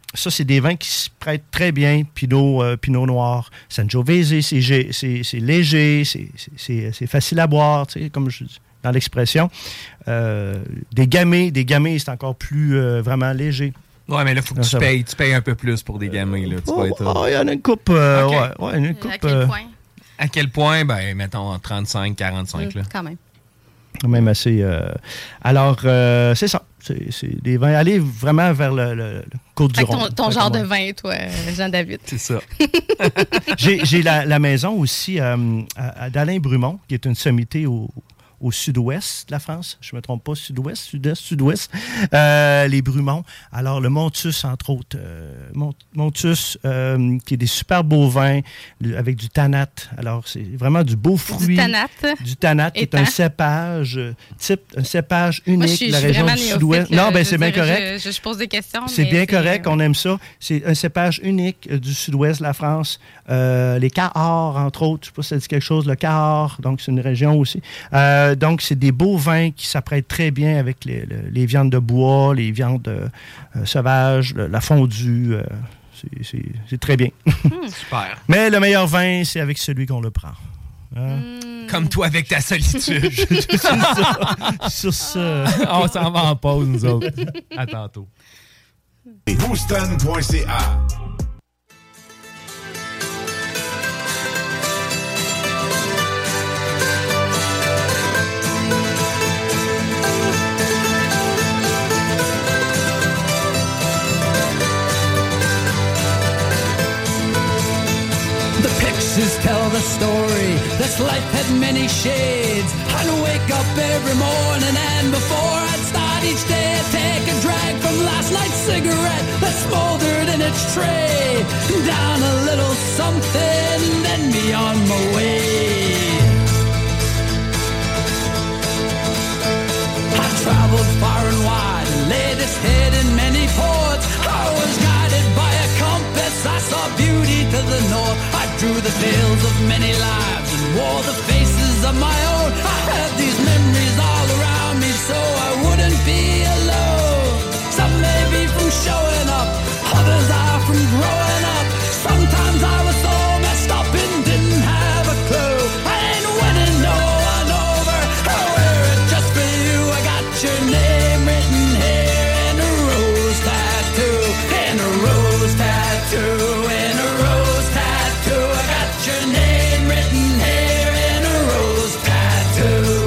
S6: ça, c'est des vins qui se prêtent très bien. Pinot, euh, Pinot Noir, Sangiovese, c'est, c'est, c'est, c'est léger, c'est, c'est, c'est facile à boire, tu sais, comme je dis dans l'expression. Euh, des gamay, des gamay, c'est encore plus euh, vraiment léger.
S5: Ouais, mais là, il faut que tu payes, tu payes un peu plus pour des gamay. Là. Tu
S6: oh,
S5: vas être...
S6: oh, il y en a une coupe. Euh,
S5: okay.
S6: ouais, ouais, une coupe
S7: à quel
S6: euh,
S7: point?
S5: À quel point? Ben, mettons trente-cinq, quarante-cinq.
S7: Mmh,
S5: là.
S7: quand même.
S6: Quand même assez... Euh... Alors, euh, c'est ça. C'est, c'est des vins... Allez vraiment vers le, le, le Côte-du-Rhône.
S7: Ton, ton genre de vin, toi, Jean-David.
S5: C'est ça.
S6: j'ai j'ai la, la maison aussi euh, à, à d'Alain Brumont, qui est une sommité au... au sud-ouest de la France, je ne me trompe pas, sud-ouest, sud-est, sud-ouest, euh, les Brumont. Alors, le Montus, entre autres, euh, Mont, Montus, euh, qui est des super beaux vins le, avec du tanat. Alors, c'est vraiment du beau fruit.
S7: Du tanat.
S6: Du tanat, qui est un cépage euh, type, un cépage unique
S7: Moi, je suis,
S6: de la
S7: je suis
S6: région du sud-ouest.
S7: Là,
S6: non, ben c'est bien
S7: dire,
S6: correct.
S7: Je, je, je pose des questions.
S6: C'est bien
S7: c'est...
S6: correct, on aime ça. C'est un cépage unique euh, du sud-ouest de la France. Euh, les Cahors, entre autres, je ne sais pas si ça dit quelque chose, le Cahors, donc c'est une région aussi. Euh, donc, c'est des beaux vins qui s'apprêtent très bien avec les, les, les viandes de bois, les viandes euh, sauvages, le, la fondue. Euh, c'est, c'est, c'est très bien.
S5: Mmh. Super.
S6: Mais le meilleur vin, c'est avec celui qu'on le prend. Hein?
S7: Mmh.
S5: Comme toi avec ta solitude.
S6: C'est ça. Sur ça.
S5: On s'en va en pause, nous autres. À tantôt.
S11: Booston point c a
S12: Tell the story, this life had many shades. I'd wake up every morning and before I'd start each day I'd take a drag from last night's cigarette that smoldered in its tray. Down a little something, then be on my way. I traveled far and wide and laid its head in many ports. I was guided by a compass, I saw beauty to the north. I drew the veils of many lives and wore the faces of my own. I had these memories all around me so I wouldn't be alone. Some may be from showing up, others are from growing up. Sometimes I was so messed up and didn't have a clue. I ain't winning no one over, I wear it just for you. I got your name written here in a rose tattoo, in a rose tattoo, in a rose tattoo. I got your name written here in a rose tattoo.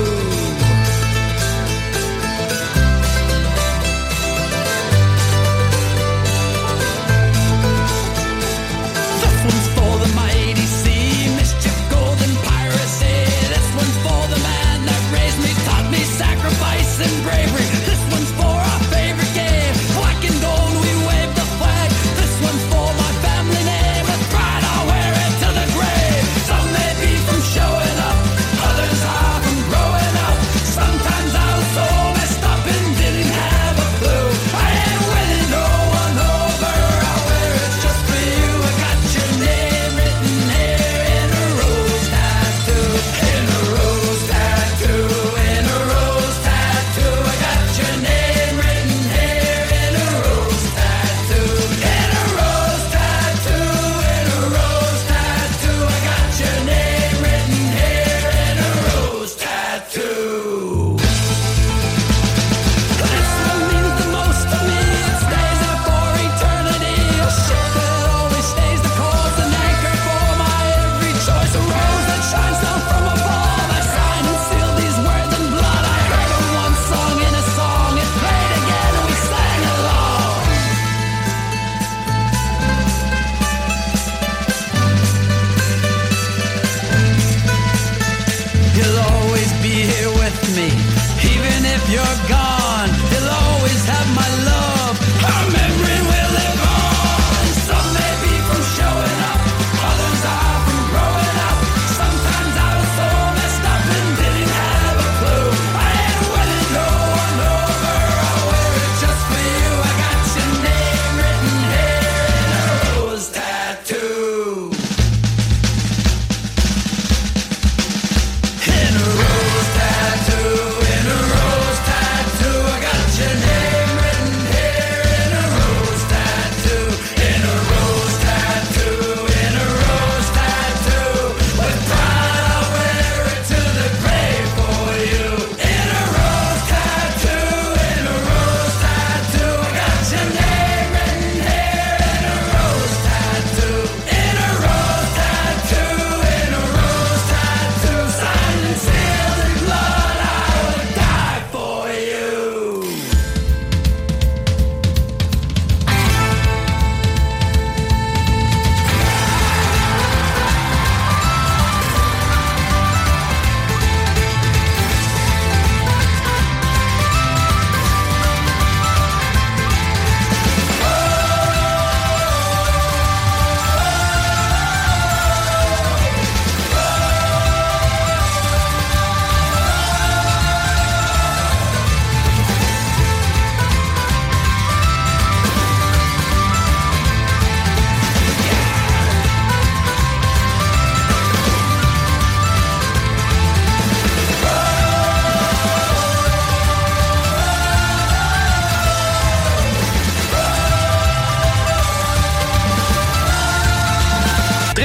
S12: This one's for the mighty sea, mischief, golden piracy. This one's for the man that raised me, taught me sacrifice and bravery. This one's for our favorite game, black and gold, we wave the flag. This one's for my family name, with pride I'll wear it to the grave. Some may be from showing up, others are from growing up. Sometimes I was so messed up and didn't have a clue. I ain't winning no one over, I'll wear it just for you. I got your name written here in a rose tattoo, in a rose tattoo, in a rose tattoo. I got your name written here in a rose tattoo, in a rose tattoo, in a rose tattoo. I got your name written here in a rose tattoo. This one means the most to me. It stays there for eternity. A ship that always stays the course, an anchor for my every choice. A rose that shines down from above. I signed and sealed these words in blood. I heard them one song in a song. It played again and we sang along. You'll always be here with me, even if you're gone. You'll always have my love. Our memory will live on. Some may be from showing up, others are from growing up. Sometimes I was so messed up and didn't have a clue. I ain't winning no one over, I'll wear it just for you. I got your name written here in a rose tattoo. In a rose tattoo, in a rose tattoo, I got your name written here.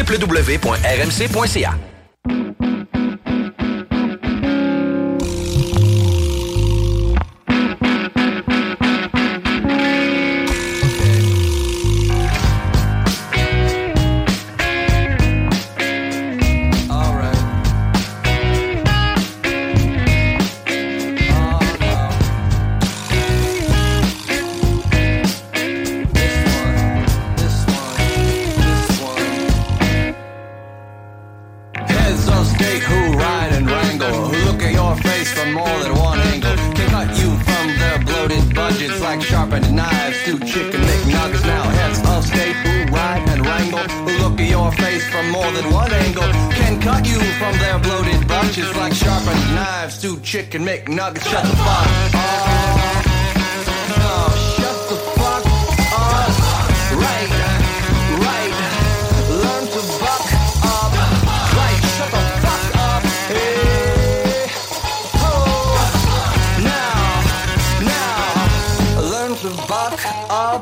S10: w w w point r m c point c a.
S13: Chicken McNuggets, shut the fuck up. Oh, shut the fuck up. Right, right. Learn to buck up. Right, shut the fuck up. Hey, oh. Now, now. Learn to buck up.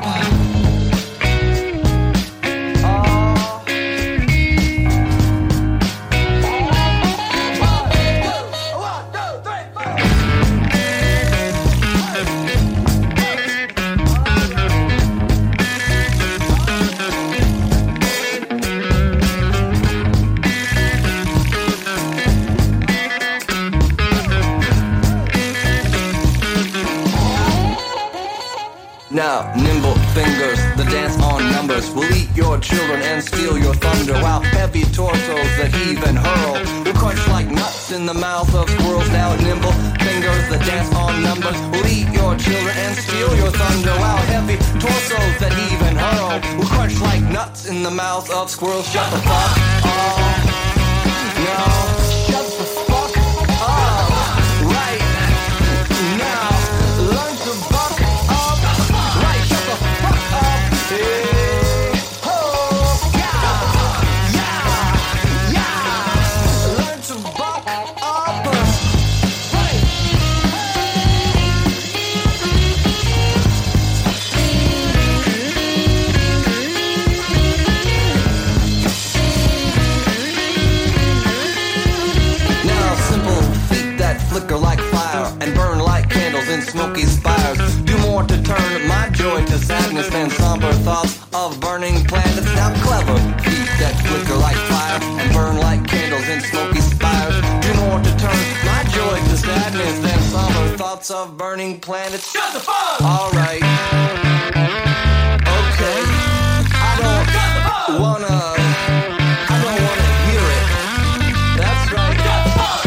S13: Now, nimble fingers, the dance on numbers will eat your children and steal your thunder, while heavy torsos that heave and hurl will crunch like nuts in the mouth of squirrels. Now, nimble fingers, the dance on numbers will eat your children and steal your thunder, while heavy torsos that heave and hurl will crunch like nuts in the mouth of squirrels. Shut the fuck up. No, shut the fuck up. Right now, learn to buck up. Right, shut the fuck up. Hey, oh, yeah, yeah, yeah. Learn to buck up. Right. Now, simple feet that flicker like fire and burn like candles in smoky spires do more to turn my joy to sadness than somber thoughts of burning planets. Now, clever feet that flicker like fire and burn like candles in smoky spires do more to turn my joy to sadness than somber thoughts of burning planets. Shut the fuck! All right. Okay. I don't wanna. I don't wanna hear it. That's right. Shut the fuck!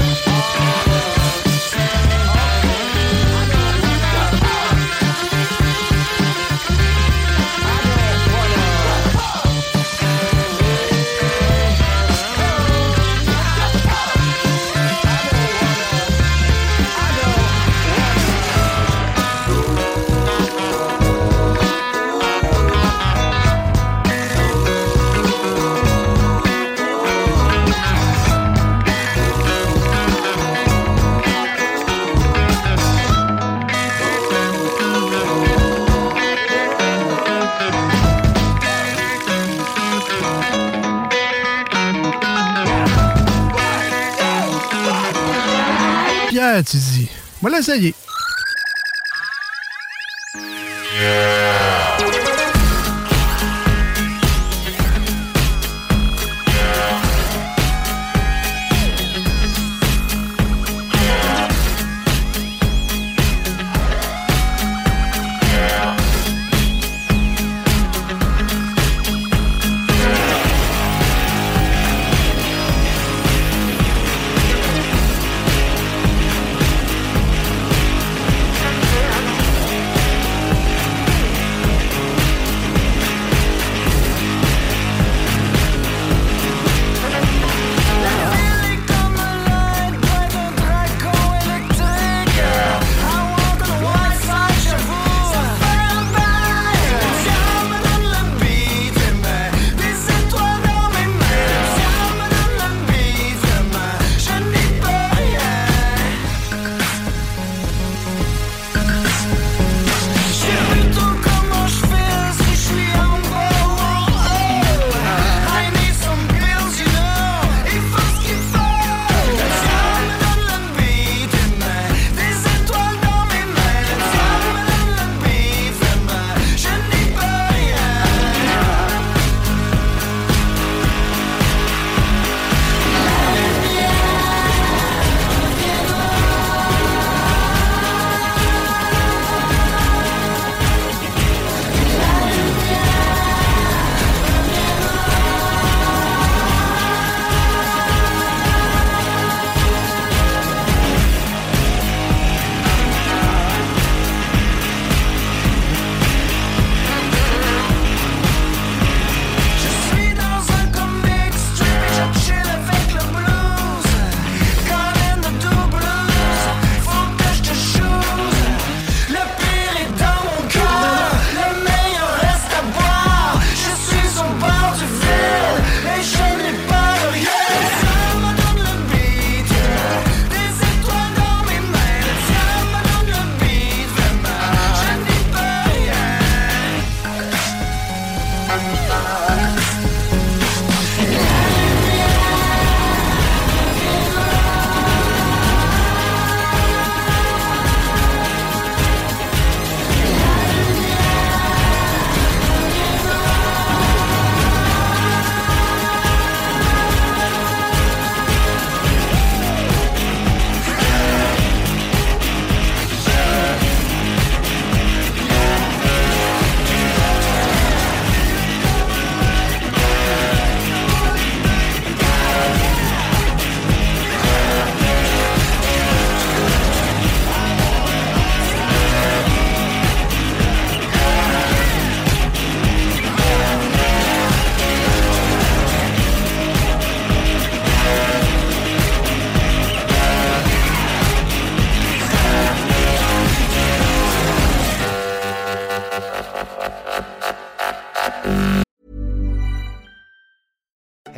S14: Pierre, tu dis. Moi, l'essayer.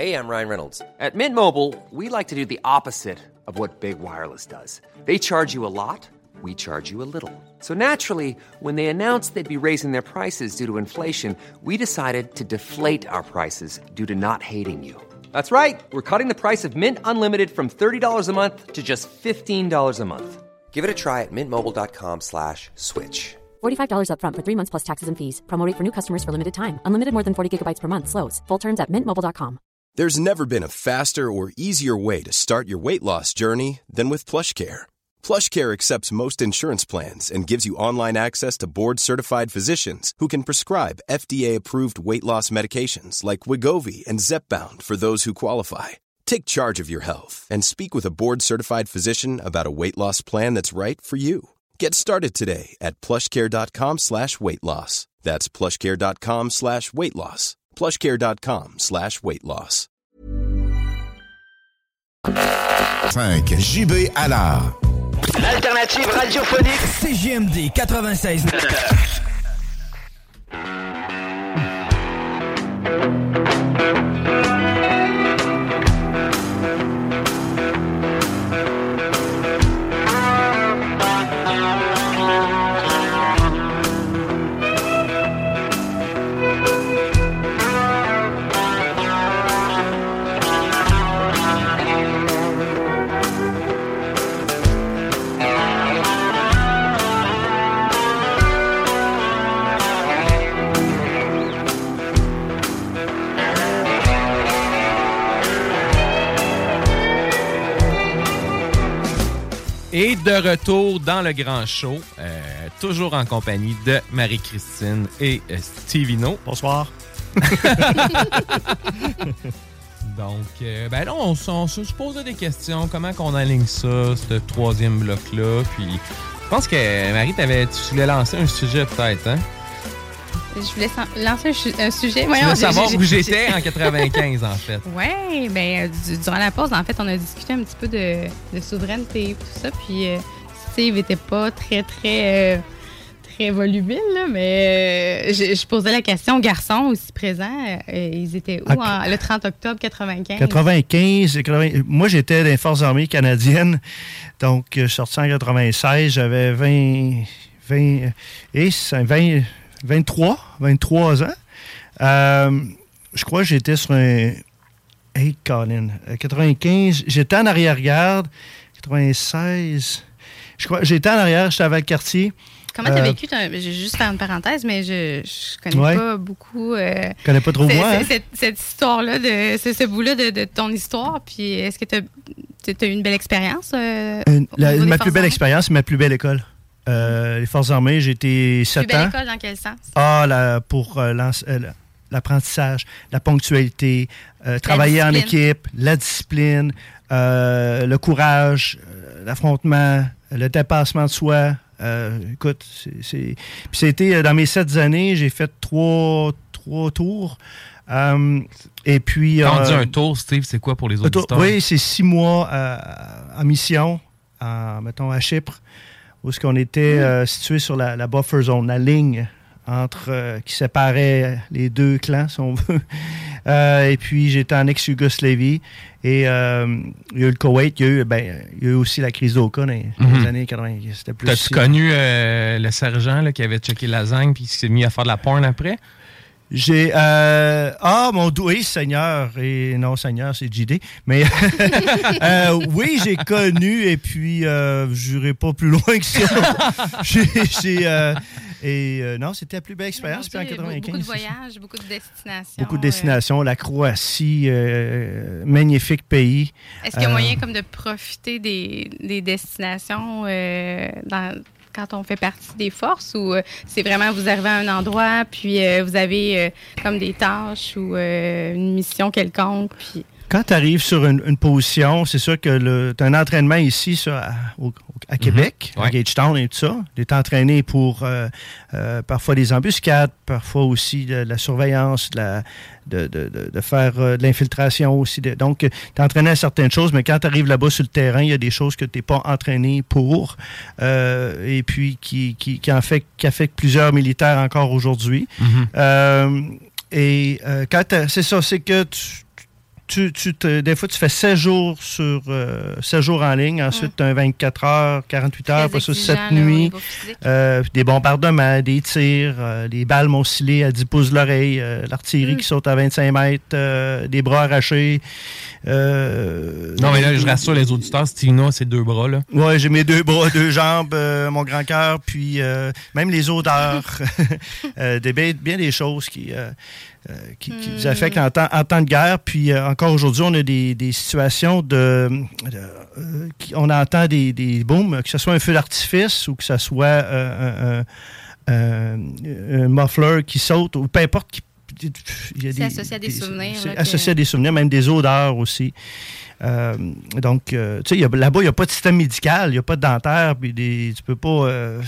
S15: Hey, I'm Ryan Reynolds. At Mint Mobile, we like to do the opposite of what Big Wireless does. They charge you a lot, we charge you a little. So naturally, when they announced they'd be raising their prices due to inflation, we decided to deflate our prices due to not hating you. That's right. We're cutting the price of Mint Unlimited from thirty dollars a month to just fifteen dollars a month. Give it a try at mintmobile.com slash switch.
S16: forty-five dollars up front for three months plus taxes and fees. Promo rate for new customers for limited time. Unlimited more than forty gigabytes per month. Slows full terms at mint mobile dot com.
S17: There's never been a faster or easier way to start your weight loss journey than with PlushCare. PlushCare accepts most insurance plans and gives you online access to board-certified physicians who can prescribe F D A-approved weight loss medications like Wegovy and Zepbound for those who qualify. Take charge of your health and speak with a board-certified physician about a weight loss plan that's right for you. Get started today at plushcare.com slash weight loss. That's plushcare.com slash weight loss. plushcare.com slash weight loss.
S11: cinq J B Allard.
S18: L'alternative radiophonique
S19: C J M D quatre-vingt-seize neuf.
S5: Et de retour dans le grand show, euh, toujours en compagnie de Marie-Christine et euh, Stevino.
S6: Bonsoir.
S5: Donc, euh, ben là, on, on, on se posait des questions. Comment qu'on aligne ça, ce troisième bloc-là? Puis, je pense que, Marie, t'avais, tu voulais lancer un sujet peut-être, hein?
S7: Je voulais lancer un, su- un sujet.
S5: Tu
S7: Voyons,
S5: voulais
S7: j'ai-
S5: savoir
S7: j'ai-
S5: où
S7: j'ai-
S5: j'étais en quatre-vingt-quinze, en fait.
S7: Oui, bien, durant la pause, en fait, on a discuté un petit peu de, de souveraineté et tout ça. Puis euh, Steve n'était pas très, très, euh, très volubile, là, mais euh, je, je posais la question aux garçons aussi présents. Euh, ils étaient où
S6: Ah,
S7: en- le trente octobre quatre-vingt-quinze?
S6: quatre-vingt-quinze, quatre-vingts moi j'étais dans les Forces armées canadiennes, donc je suis sorti en quatre-vingt-seize, j'avais vingt, vingt, et vingt, vingt-trois, vingt-trois ans. Euh, je crois que j'étais sur un... Hey, Colin, euh, quatre-vingt-quinze, j'étais en arrière-garde, quatre-vingt-seize, je crois, j'étais en arrière, j'étais à Valcartier.
S7: Comment tu as
S6: Euh,
S7: vécu, ton- j'ai juste faire une parenthèse, mais je je connais
S6: Ouais.
S7: pas beaucoup. Euh,
S6: Je connais pas trop
S7: c'est-
S6: moi,
S7: c'est-
S6: hein?
S7: Cette, cette histoire-là, de, c'est ce bout-là de, de ton histoire. Puis est-ce que tu as eu une belle expérience? euh,
S6: Une-
S7: au
S6: la-
S7: niveau des
S6: ma plus
S7: forces
S6: belle
S7: armées?
S6: expérience, c'est ma plus belle école. Euh, les Forces armées, j'ai été
S7: Plus
S6: sept
S7: belle
S6: ans.
S7: école dans quel sens?
S6: Ah, la- pour euh, l'ense- euh, l'apprentissage, la ponctualité, euh, travailler en
S7: discipline.
S6: équipe, la discipline, euh, le courage, euh, l'affrontement, le dépassement de soi. Euh, écoute, c'est, c'est... Puis c'était euh, dans mes sept années, j'ai fait trois, trois tours. Euh, et puis...
S5: Quand on dit
S6: euh,
S5: un tour, Steve, c'est quoi pour les
S6: un tour-
S5: auditeurs?
S6: Oui, c'est six mois euh, en mission, en, mettons, à Chypre, où est-ce qu'on était euh, situé sur la, la buffer zone, la ligne entre euh, qui séparait les deux clans, si on veut. Euh, et puis, j'étais en ex-Yougoslavie. Et euh, il y a eu le Koweït, il y a eu, ben, il y a eu aussi la crise d'Oka dans les, dans les
S5: Mhm.
S6: années quatre-vingt. C'était plus
S5: T'as-tu
S6: ici.
S5: connu euh, le sergent là, qui avait checké la lasagne puis qui s'est mis à faire de la porn après?
S6: J'ai. euh, ah, mon doux, oui, Seigneur. Et non, Seigneur, c'est J D. Mais euh, oui, j'ai connu, et puis euh, je n'irai pas plus loin que ça. j'ai. j'ai, euh, et euh, non, c'était la plus belle expérience. Puis en quatre-vingt-quinze.
S7: Beaucoup de
S6: c'est ça.
S7: voyages, beaucoup de destinations.
S6: Beaucoup de destinations. La Croatie, euh, magnifique pays.
S7: euh, Est-ce qu'il y a
S6: Euh,
S7: moyen comme de profiter des, des destinations euh, dans, quand on fait partie des forces ou euh, c'est vraiment vous arrivez à un endroit puis euh, vous avez euh, comme des tâches ou euh, une mission quelconque puis...
S6: Quand tu arrives sur une, une position, c'est sûr que tu as un entraînement ici ça, à, au- à Québec,
S5: Mhm.
S6: à
S5: Ouais.
S6: Gagetown et tout ça. Tu es entraîné pour euh, euh, parfois des embuscades, parfois aussi de, la surveillance, de, la, de, de, de, de faire euh, de l'infiltration aussi. De- donc, tu es entraîné à certaines choses, mais quand tu arrives là-bas sur le terrain, il y a des choses que tu n'es pas entraîné pour euh, et puis qui, qui, qui, en fait, qui affectent plusieurs militaires encore aujourd'hui.
S5: Mhm.
S6: Euh, et euh, quand t'as- c'est ça, c'est que tu tu, tu te, des fois, tu fais sept jours sur euh, sept jours en ligne. Ensuite, tu as un vingt-quatre heures, quarante-huit heures, après ça, sept nuits. Euh, des bombardements, des tirs, euh, des balles moncillées à dix pouces de l'oreille, euh, l'artillerie mm. qui saute à vingt-cinq mètres, euh, des bras arrachés. Euh,
S5: non, mais là, je rassure les auditeurs, Stina, c'est deux bras, là.
S6: Oui, j'ai mes deux bras, deux jambes, euh, mon grand cœur, puis euh, même les odeurs. euh, des, bien, bien des choses qui... Euh, Euh, qui, qui nous affectent en temps, en temps de guerre. Puis euh, encore aujourd'hui, on a des, des situations de... de euh, qui, on entend des, des booms, que ce soit un feu d'artifice ou que ce soit euh, un, un, un muffler qui saute, ou peu importe. Qui, il y a
S7: c'est
S6: des,
S7: associé à des, des souvenirs.
S6: C'est
S7: là,
S6: associé
S7: que...
S6: à des souvenirs, même des odeurs aussi. Euh, donc, euh, tu sais, là-bas, il n'y a pas de système médical, il n'y a pas de dentaire, puis des, tu peux pas... Euh,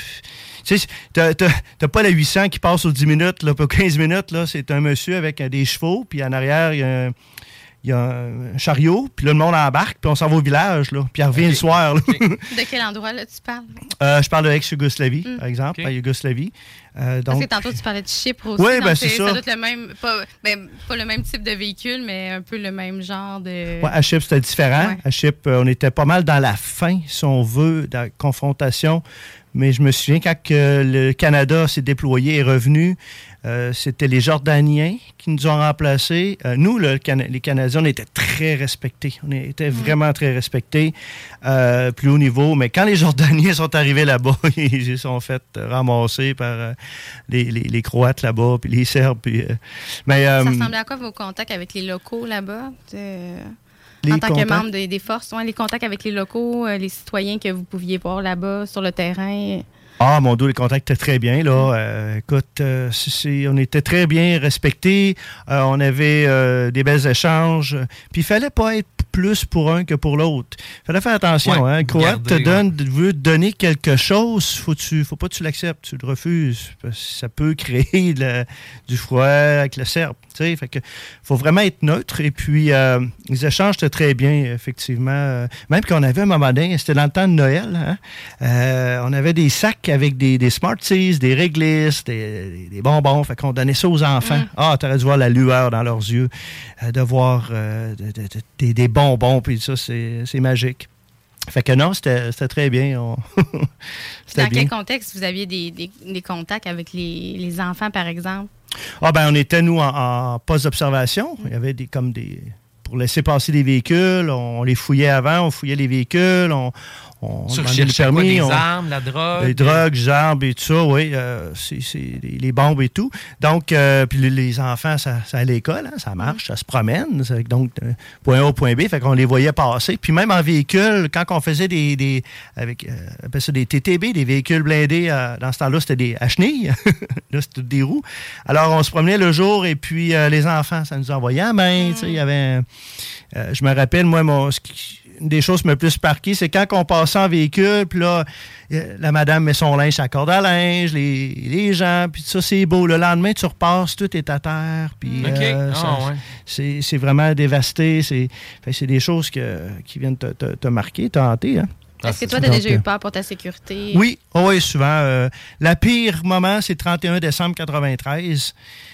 S6: tu sais, t'as, t'as, t'as pas la huit cents qui passe aux dix minutes, là, pas quinze minutes, là, c'est un monsieur avec euh, des chevaux, puis en arrière, il y a un, il y a un chariot, puis là, le monde embarque, puis on s'en va au village, là, puis il revient okay. le soir. Là. Okay.
S7: De quel endroit, là, tu parles?
S6: Euh, je parle de l'ex-Yougoslavie, mm. par exemple,
S5: okay.
S6: la Yougoslavie. Euh, donc...
S7: Parce que tantôt, tu parlais de Chypre aussi.
S6: Oui, bien,
S7: c'est,
S6: c'est ça.
S7: Ça doit être le même, pas, ben, pas le même type de véhicule, mais un peu le même genre de...
S6: Oui, à Chypre, c'était différent. Ouais. À Chypre, on était pas mal dans la fin, si on veut, de la confrontation. Mais je me souviens quand que le Canada s'est déployé et est revenu, euh, c'était les Jordaniens qui nous ont remplacés. Euh, nous, le, les Canadiens, on était très respectés. On était mmh. vraiment très respectés, euh, plus haut niveau. Mais quand les Jordaniens sont arrivés là-bas, ils se sont fait ramasser par euh, les, les, les Croates là-bas, puis les Serbes. Puis, euh, mais, euh,
S7: ça ressemblait à quoi vos contacts avec les locaux là-bas? De...
S6: Les
S7: en tant
S6: contacts?
S7: que membre des, des forces, ouais, les contacts avec les locaux, euh, les citoyens que vous pouviez voir là-bas sur le terrain.
S6: Ah, mon Dieu, les contacts étaient très bien, là. Euh, écoute, euh, c'est, c'est, on était très bien respectés. Euh, on avait euh, des belles échanges. Puis il fallait pas être plus pour un que pour l'autre. Il fallait faire attention. Ouais, hein. Le Croate te donne, ouais. veut te donner quelque chose, faut tu, faut pas que tu l'acceptes, tu le refuses. Parce que ça peut créer la, du froid avec le Serbe. Fait que faut vraiment être neutre. Et puis, euh, les échanges étaient très bien, effectivement. Même qu'on avait un moment donné, c'était dans le temps de Noël, hein? euh, on avait des sacs avec des, des Smarties, des réglisses, des, des, des bonbons. Fait qu'on donnait ça aux enfants. Mm. Ah, t'aurais dû voir la lueur dans leurs yeux, euh, de voir euh, de, de, de, des, des bonbons, puis ça, c'est, c'est magique. Fait que non, c'était, c'était très bien. On... c'était
S7: dans
S6: bien.
S7: Quel contexte vous aviez des, des, des contacts avec les, les enfants, par exemple?
S6: Ah ben on était, nous, en, en poste d'observation. Il y avait des comme des... Pour laisser passer des véhicules, on les fouillait avant, on fouillait les véhicules, on, on
S5: demandait le permis. Quoi, des on, armes, la drogue?
S6: Les drogues, les armes et tout ça, oui. Euh, c'est, c'est les, les bombes et tout. Donc, euh, puis les, les enfants, ça, ça à l'école, hein, ça marche, ça se promène. Ça, donc, euh, point A au point B, fait qu'on les voyait passer. Puis même en véhicule, quand on faisait des, des avec, euh, on appelle ça des T T B, des véhicules blindés, euh, dans ce temps-là, c'était des à chenilles. Là, c'était des roues. Alors, on se promenait le jour et puis euh, les enfants, ça nous envoyait à la main. Tu sais, il y avait... Euh, je me rappelle, moi, mon, une des choses qui m'a le plus marqué, c'est quand on passait en véhicule, puis là, la madame met son linge à la corde à linge, les, les gens, puis ça, c'est beau. Le lendemain, tu repasses, tout est à terre, puis
S5: okay.
S6: euh,
S5: oh,
S6: ça,
S5: ouais.
S6: c'est, c'est vraiment dévasté. C'est, fait, c'est des choses que, qui viennent te, te, te marquer, te hanter. Hein?
S7: Est-ce que toi, tu as déjà eu peur pour ta sécurité?
S6: Oui, oh oui, souvent. Euh, la pire moment, c'est le trente et un décembre quatre-vingt-treize.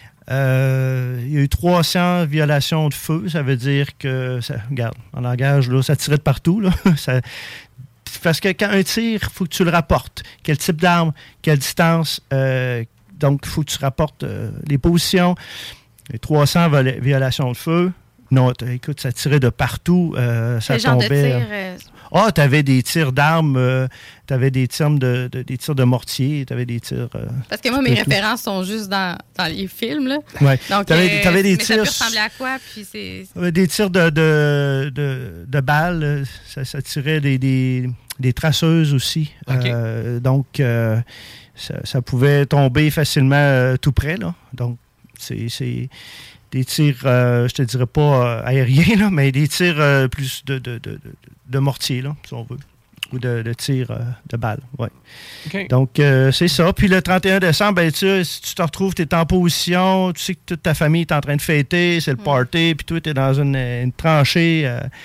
S6: Euh, il y a eu trois cents violations de feu. Ça veut dire que, ça, regarde, en langage, là, ça tirait de partout. Là. Ça, parce que quand un tir, il faut que tu le rapportes. Quel type d'arme, quelle distance. Euh, donc, il faut que tu rapportes euh, les positions. Les trois cents vol- violations de feu. Non, écoute, ça tirait de partout. Euh, ça
S7: Quel genre
S6: tombait.
S7: De tir, euh...
S6: Ah, tu avais des tirs d'armes, euh, tu avais des tirs de, de, des tirs de mortier, tu avais des tirs... Euh,
S7: Parce que moi, mes références tout. sont juste dans, dans les films. Là.
S6: Ouais.
S7: Donc,
S6: tu avais
S7: euh,
S6: des
S7: mais
S6: tirs...
S7: ça peut ressembler à quoi? Puis c'est...
S6: Des tirs de, de, de, de balles, ça, ça tirait des, des, des traceuses aussi.
S5: Okay.
S6: Euh, donc, euh, ça, ça pouvait tomber facilement euh, tout près. Là. Donc, c'est... c'est des tirs, euh, je te dirais pas euh, aériens, là, mais des tirs euh, plus de, de, de, de, de mortier, là, si on veut, ou de, de tirs euh, de balles. Ouais.
S5: Okay.
S6: Donc, euh, c'est ça. Puis le trente et un décembre, ben, tu sais, si tu te retrouves, tu es en position, tu sais que toute ta famille est en train de fêter, c'est le party, puis toi, tu es dans une, une tranchée euh,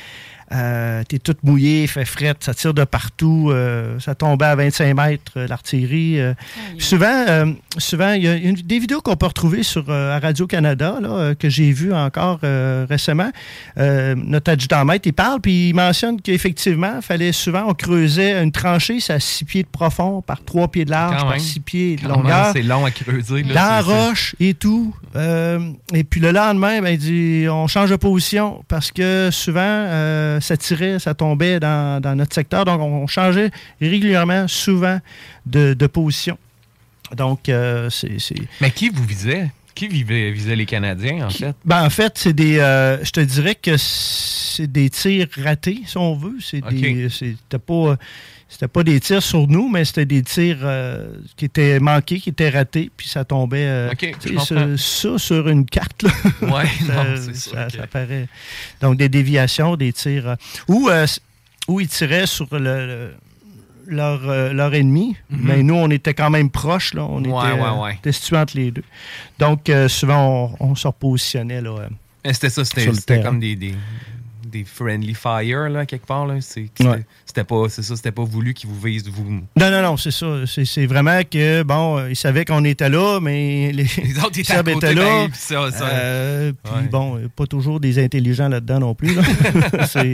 S6: euh, t'es tout mouillé, il fait fret, ça tire de partout, euh, ça tombait à vingt-cinq mètres, euh, l'artillerie. Euh. Souvent, euh, souvent, il y a une, des vidéos qu'on peut retrouver sur euh, à Radio-Canada, là, euh, que j'ai vues encore euh, récemment. Euh, notre adjudant-maître, il parle, puis il mentionne qu'effectivement, il fallait souvent, on creusait une tranchée, c'est à six pieds de profond, par trois pieds de large, par six pieds de longueur.
S5: C'est long à creuser. Là,
S6: dans la roche et tout. Euh, et puis le lendemain, ben, il dit, on change de position parce que souvent, euh, ça tirait, ça tombait dans, dans notre secteur. Donc, on changeait régulièrement, souvent, de, de position. Donc, euh, c'est, c'est...
S5: Mais qui vous visait? Qui visait, visait les Canadiens, en fait?
S6: Ben, en fait, c'est des... Euh, je te dirais que c'est des tirs ratés, si on veut. C'est
S5: okay.
S6: des... C'était pas... C'était pas des tirs sur nous, mais c'était des tirs euh, qui étaient manqués, qui étaient ratés, puis ça tombait euh,
S5: okay,
S6: ça, ça sur une carte. Là.
S5: Ouais,
S6: ça,
S5: non, c'est
S6: ça,
S5: ça, okay.
S6: ça paraît. Donc, des déviations, des tirs... Euh, où, euh, où ils tiraient sur le, le, leur, euh, leur ennemi, mm-hmm. mais nous, on était quand même proches. Là. On
S5: ouais,
S6: était,
S5: ouais, ouais.
S6: euh, était situés entre les deux. Donc, euh, souvent, on, on se repositionnait. Là, euh,
S5: mais c'était ça, c'était, c'était comme des... des... des friendly fire, là, quelque part. Là. C'est, c'était, ouais. c'était, pas, c'est ça, c'était pas voulu qu'ils vous visent. Vous...
S6: Non, non, non, c'est ça. C'est, c'est vraiment que, bon, euh, ils savaient qu'on était là, mais les,
S5: les autres étaient, à côté,
S6: étaient là.
S5: Ben, ça, ça.
S6: Euh, puis
S5: ouais.
S6: bon, pas toujours des intelligents là-dedans non plus. Là. c'est,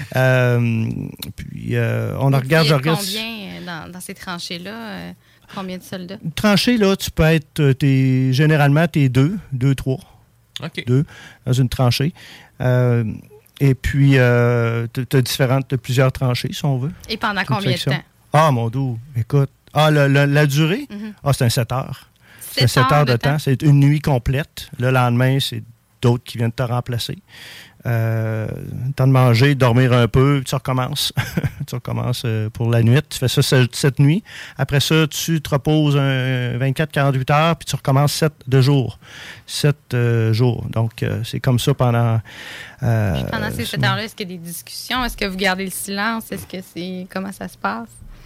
S6: euh, puis euh, on en regarde...
S7: Il y a
S6: regarde
S7: combien dans, dans ces tranchées-là? Euh, combien de soldats?
S6: Une tranchée, là, tu peux être... T'es, généralement, t'es deux, deux, trois.
S5: OK.
S6: Deux, dans une tranchée. Euh, Et puis, euh, tu as différentes, t'as plusieurs tranchées, si on veut.
S7: Et pendant combien de temps?
S6: Ah, mon doux, écoute. Ah, la, la, la durée?
S7: Mm-hmm.
S6: Ah, c'est un sept heures.
S7: C'est
S6: sept heures, heures de temps. temps. C'est une nuit complète. Le lendemain, c'est d'autres qui viennent te remplacer. Euh, temps de manger, dormir un peu, puis tu recommences. tu recommences euh, pour la nuit. Tu fais ça cette, cette nuit. Après ça, tu te reposes un vingt-quatre à quarante-huit heures, puis tu recommences sept de jours. sept euh, jours. Donc, euh, c'est comme ça pendant... Euh,
S7: pendant ces sept heures-là, est-ce qu'il y a des discussions? Est-ce que vous gardez le silence? Est-ce que c'est... Comment ça se passe?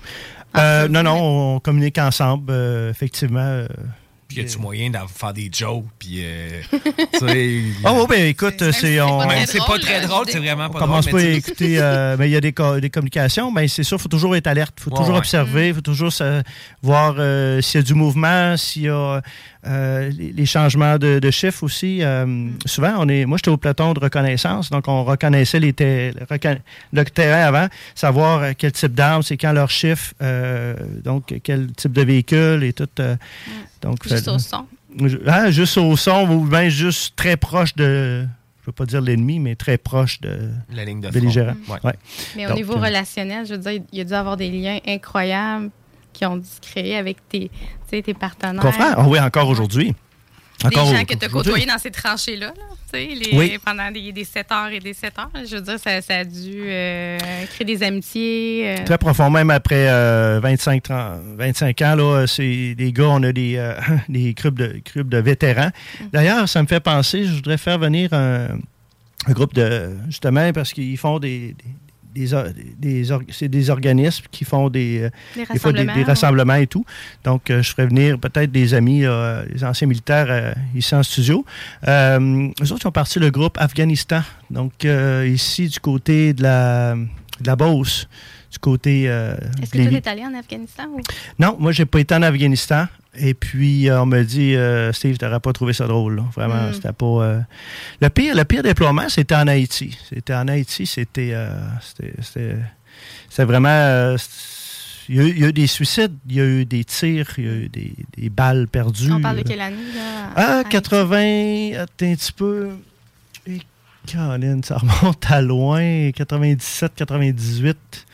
S6: Euh, non, non, on communique ensemble, euh, effectivement. Euh,
S5: Puis y a-tu moyen de faire des jokes? Puis, euh, tu sais.
S6: Oh, ben écoute, c'est.
S5: c'est,
S6: on,
S5: pas, c'est pas très drôle, c'est vraiment pas
S6: on commence
S5: drôle.
S6: pas à écouter, euh, mais il y a des, co- des communications, mais c'est sûr, il faut toujours être alerte, il faut
S5: ouais,
S6: toujours
S5: ouais.
S6: observer, il faut toujours euh, voir euh, s'il y a du mouvement, s'il y a euh, les, les changements de, de chiffres aussi. Euh, souvent, on est, moi, j'étais au peloton de reconnaissance, donc on reconnaissait les te- le, reconna- le terrain avant, savoir quel type d'arme, c'est quand leur chiffre, euh, donc quel type de véhicule et tout. Euh, donc,
S7: juste
S6: fait,
S7: au son.
S6: Hein, juste au son, ou bien juste très proche de, je ne veux pas dire l'ennemi, mais très proche de
S5: la ligne de
S6: belligérant.
S5: front.
S6: Ouais.
S7: Mais
S6: donc,
S7: au niveau
S6: euh,
S7: relationnel, je veux dire, il y a dû avoir des liens incroyables qui ont dû se créer avec tes, tes partenaires.
S6: Confrères? Oh oui, encore aujourd'hui.
S7: Encore des gens que tu as côtoyés dans ces tranchées-là, là, les,
S6: oui.
S7: pendant des, des sept heures et des sept heures. Je veux dire, ça, ça a dû euh, créer des amitiés. Euh.
S6: Très profond, même après euh, vingt-cinq, trente, vingt-cinq ans, là, c'est des gars, on a des, euh, des clubs de, clubs de vétérans. Mm. D'ailleurs, ça me fait penser, je voudrais faire venir un, un groupe de, justement, parce qu'ils font des... des Des, des, des, c'est des organismes qui font des,
S7: des,
S6: des, fois des, des rassemblements et tout. Donc, euh, je ferais venir peut-être des amis, là, des anciens militaires euh, ici en studio. Euh, eux autres, ils ont parti le groupe Afghanistan. Donc, euh, ici, du côté de la, de la Beauce, du côté... Euh,
S7: Est-ce que tu es allé en Afghanistan? Ou?
S6: Non, moi, j'ai pas été en Afghanistan. Et puis, euh, on me dit, euh, Steve, tu n'aurais pas trouvé ça drôle. Là. Vraiment, mm. c'était pas... Euh... Le pire, le pire déploiement, c'était en Haïti. C'était en Haïti, c'était... Euh, c'était, c'était, c'était vraiment... Euh, il, y a eu, il y a eu des suicides, il y a eu des tirs, il y a eu des, des balles perdues.
S7: On parle de quelle année, là?
S6: Ah, quatre-vingts... Attends un petit peu... Et Caroline, ça remonte à loin. quatre-vingt-dix-sept, quatre-vingt-dix-huit...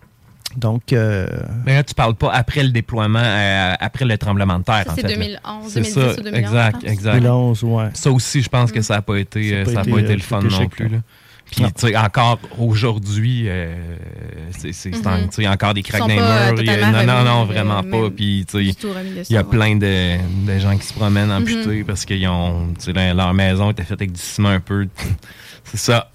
S6: Donc, euh...
S5: mais là, tu parles pas après le déploiement, euh, après le tremblement de terre.
S7: Ça,
S5: en
S7: c'est
S5: fait,
S7: deux mille onze,
S5: c'est
S7: deux mille dix
S5: ça,
S7: ou deux mille onze.
S5: exact, exact.
S6: deux mille onze, ouais.
S5: Ça aussi, je pense mm. que ça n'a pas été, ça a pas ça été, pas été euh, le fun non plus. Là. Puis, tu sais, encore aujourd'hui, euh, c'est, c'est, mm-hmm. c'est encore des craques dans les murs. Il, non, non, non, vraiment pas. Puis, tu sais, il y a plein de, de gens qui se promènent amputés mm-hmm. parce que leur maison était faite avec du ciment un peu. C'est ça.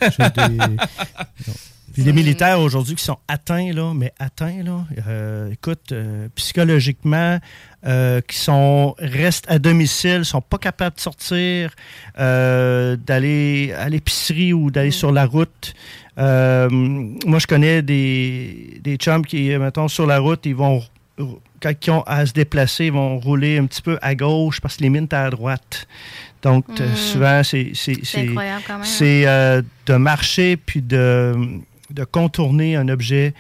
S6: Puis les militaires aujourd'hui qui sont atteints, là, mais atteints, là, euh, écoute, euh, psychologiquement, euh, qui sont restent à domicile, sont pas capables de sortir, euh, d'aller à l'épicerie ou d'aller mmh. sur la route. Euh, moi, je connais des, des chums qui, mettons, sur la route, ils vont, quand ils ont à se déplacer, ils vont rouler un petit peu à gauche parce que les mines sont à droite. Donc, mmh. euh, souvent, c'est, c'est, c'est,
S7: c'est incroyable quand même.
S6: C'est euh, de marcher puis de, de contourner un objet.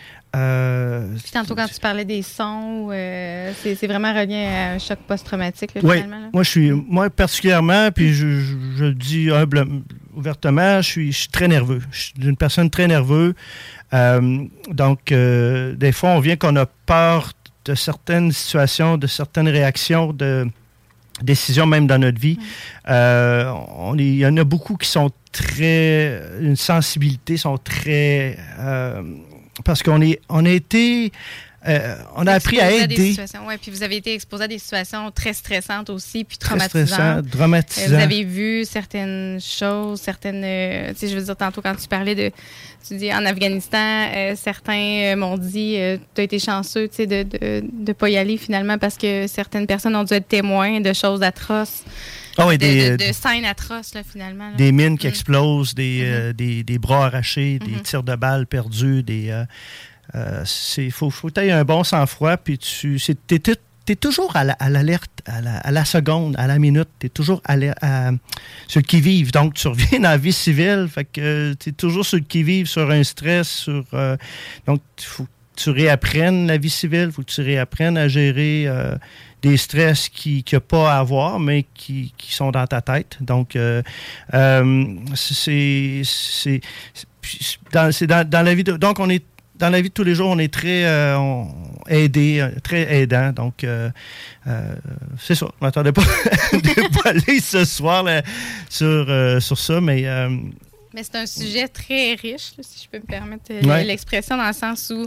S6: Euh,
S7: Puis tantôt, quand tu parlais des sons, euh, c'est, c'est vraiment relié à un choc post-traumatique, là,
S6: oui,
S7: finalement. Là.
S6: Moi, je suis, moi, particulièrement, puis je, je, je le dis humblement, ouvertement, je suis, je suis très nerveux. Je suis une personne très nerveuse. Euh, donc, euh, des fois, on vient qu'on a peur de certaines situations, de certaines réactions, de décisions même dans notre vie. Mmh. Euh, on est, il y en a beaucoup qui sont très... une sensibilité, sont très... Euh, parce qu'on est, on a été... Euh, on a appris à aider.
S7: Oui, puis vous avez été exposé à des situations très stressantes aussi, puis
S6: très
S7: traumatisantes.
S6: Stressant, dramatisantes.
S7: Euh, vous avez vu certaines choses, certaines... Euh, tu sais, je veux dire, tantôt, quand tu parlais de... Tu dis, en Afghanistan, euh, certains euh, m'ont dit, euh, tu as été chanceux, tu sais, de ne de, de pas y aller, finalement, parce que certaines personnes ont dû être témoins de choses atroces.
S6: Oh, et
S7: de,
S6: des,
S7: de, de scènes atroces, là, finalement. Là.
S6: Des mines qui
S7: mm.
S6: explosent, des,
S7: mm-hmm.
S6: euh, des, des bras arrachés, mm-hmm. des tirs de balles perdus, des... Euh, Euh, il faut, faut que tu aies un bon sang-froid, puis tu es, es toujours à, la, à l'alerte, à la, à la seconde, à la minute. Tu es toujours à, à, sur le qui-vive. Donc, tu reviens dans la vie civile, fait que tu es toujours sur le qui-vive, sur un stress. Sur, euh, donc, il faut que tu réapprennes la vie civile, il faut que tu réapprennes à gérer euh, des stress qui qu'il n'y a pas à avoir, mais qui, qui sont dans ta tête. Donc, euh, euh, c'est, c'est, c'est, dans, c'est dans, dans la vie... De, donc, on est Dans la vie de tous les jours, on est très euh, on, aidé, très aidant. Donc, euh, euh, c'est ça. Je ne m'attendais pas à dévoiler ce soir là, sur, euh, sur ça, mais... Euh,
S7: mais c'est un sujet très riche, là, si je peux me permettre
S6: ouais.
S7: l'expression, dans le sens où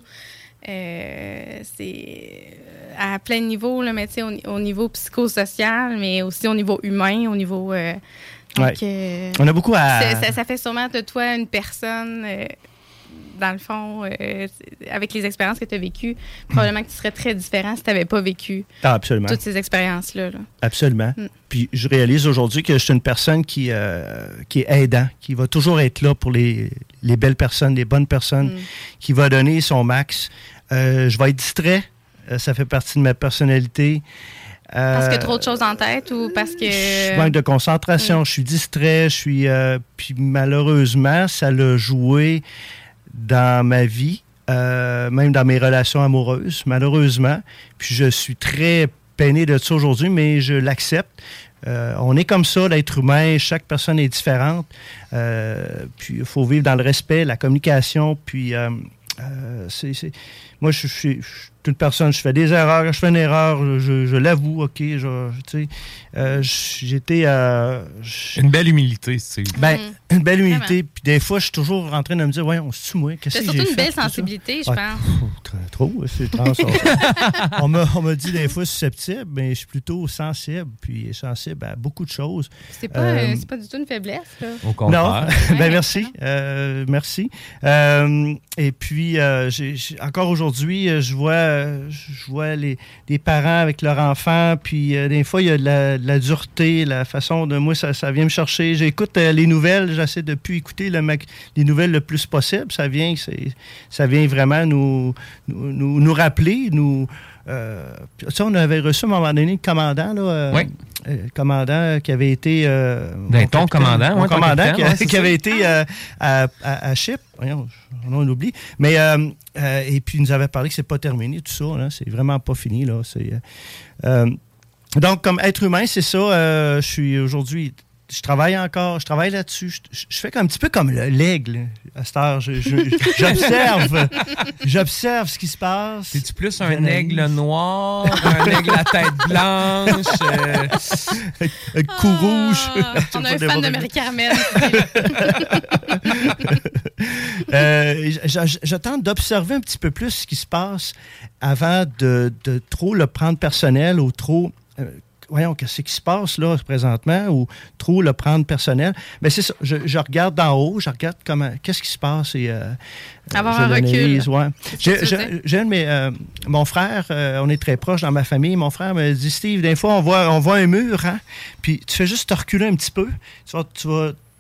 S7: euh, c'est à plein de niveaux, là, mais au, au niveau psychosocial, mais aussi au niveau humain, au niveau... Euh, donc,
S6: ouais.
S7: euh,
S6: on a beaucoup à...
S7: Ça, ça fait sûrement de toi une personne... Euh, dans le fond, euh, avec les expériences que tu as vécues, probablement que tu serais très différent si tu n'avais pas vécu
S6: ah, absolument.
S7: toutes ces expériences-là. Là.
S6: Absolument. Mm. Puis je réalise aujourd'hui que je suis une personne qui, euh, qui est aidant, qui va toujours être là pour les, les belles personnes, les bonnes personnes, mm. qui va donner son max. Euh, je vais être distrait. Euh, ça fait partie de ma personnalité.
S7: Euh, parce que trop de choses en tête ou parce que...
S6: Je manque de concentration, mm. je suis distrait, je suis... Euh, puis malheureusement, ça l'a joué dans ma vie, euh, même dans mes relations amoureuses, malheureusement. Puis je suis très peiné de ça aujourd'hui, mais je l'accepte. Euh, on est comme ça, l'être humain, chaque personne est différente. Euh, puis il faut vivre dans le respect, la communication, puis... Euh, euh, c'est, c'est... Moi, je suis... une personne, je fais des erreurs, je fais une erreur, je, je l'avoue, OK, je, tu sais, euh, j'étais... Euh,
S5: une belle humilité, c'est...
S6: Ben, mm. une belle humilité, puis des fois, je suis toujours en train de me dire, voyons, c'est-tu moi, qu'est-ce que j'ai fait?
S7: C'est surtout une belle sensibilité, je
S6: ouais,
S7: pense.
S6: Trop, trop c'est trans. on, me, on me dit des fois susceptible, mais je suis plutôt sensible, puis sensible à beaucoup de choses.
S7: C'est pas, euh, c'est pas du tout une faiblesse, là.
S5: Au contraire.
S6: Non, ben merci, euh, merci. Euh, et puis, euh, j'ai, j'ai, encore aujourd'hui, je vois... Je vois les, les parents avec leurs enfants, puis euh, des fois, il y a de la, de la dureté, la façon de... Moi, ça, ça vient me chercher. J'écoute euh, les nouvelles, j'essaie de plus écouter le, les nouvelles le plus possible. Ça vient, c'est, ça vient vraiment nous, nous, nous, nous rappeler, nous... Euh, ça, on avait reçu à un moment donné le commandant, là, euh,
S5: oui.
S6: euh, le commandant qui avait été... Euh,
S5: ben, ton commandant,
S6: Mon
S5: ouais,
S6: commandant qui,
S5: ouais,
S6: qui avait été euh, à, à, à Chypre. Voyons, on oublie. Mais, euh, euh, et puis, il nous avait parlé que c'est pas terminé, tout ça. Là, c'est vraiment pas fini. Là, c'est, euh, donc, comme être humain, c'est ça. Euh, je suis aujourd'hui... Je travaille encore, je travaille là-dessus. Je, je fais un petit peu comme le, l'aigle à cette heure. Je, je, j'observe, j'observe ce qui se passe.
S5: C'est-tu plus un j'analyse. Aigle noir, un aigle à tête blanche, euh...
S6: avec cou ah, rouge?
S7: On a un fan de Marie-Carmen.
S6: euh, je, je tente d'observer un petit peu plus ce qui se passe avant de, de trop le prendre personnel ou trop... Euh, voyons, qu'est-ce qui se passe là présentement, ou trop le prendre personnel. Mais c'est ça, je, je regarde d'en haut, je regarde comment, qu'est-ce qui se passe et... Euh,
S7: avoir un recul.
S6: Ouais. J'ai, j'ai, j'ai mais, euh, mon frère, euh, on est très proches dans ma famille, mon frère me dit, Steve, des fois, on voit, on voit un mur, hein, puis tu fais juste te reculer un petit peu, tu vas, tu vas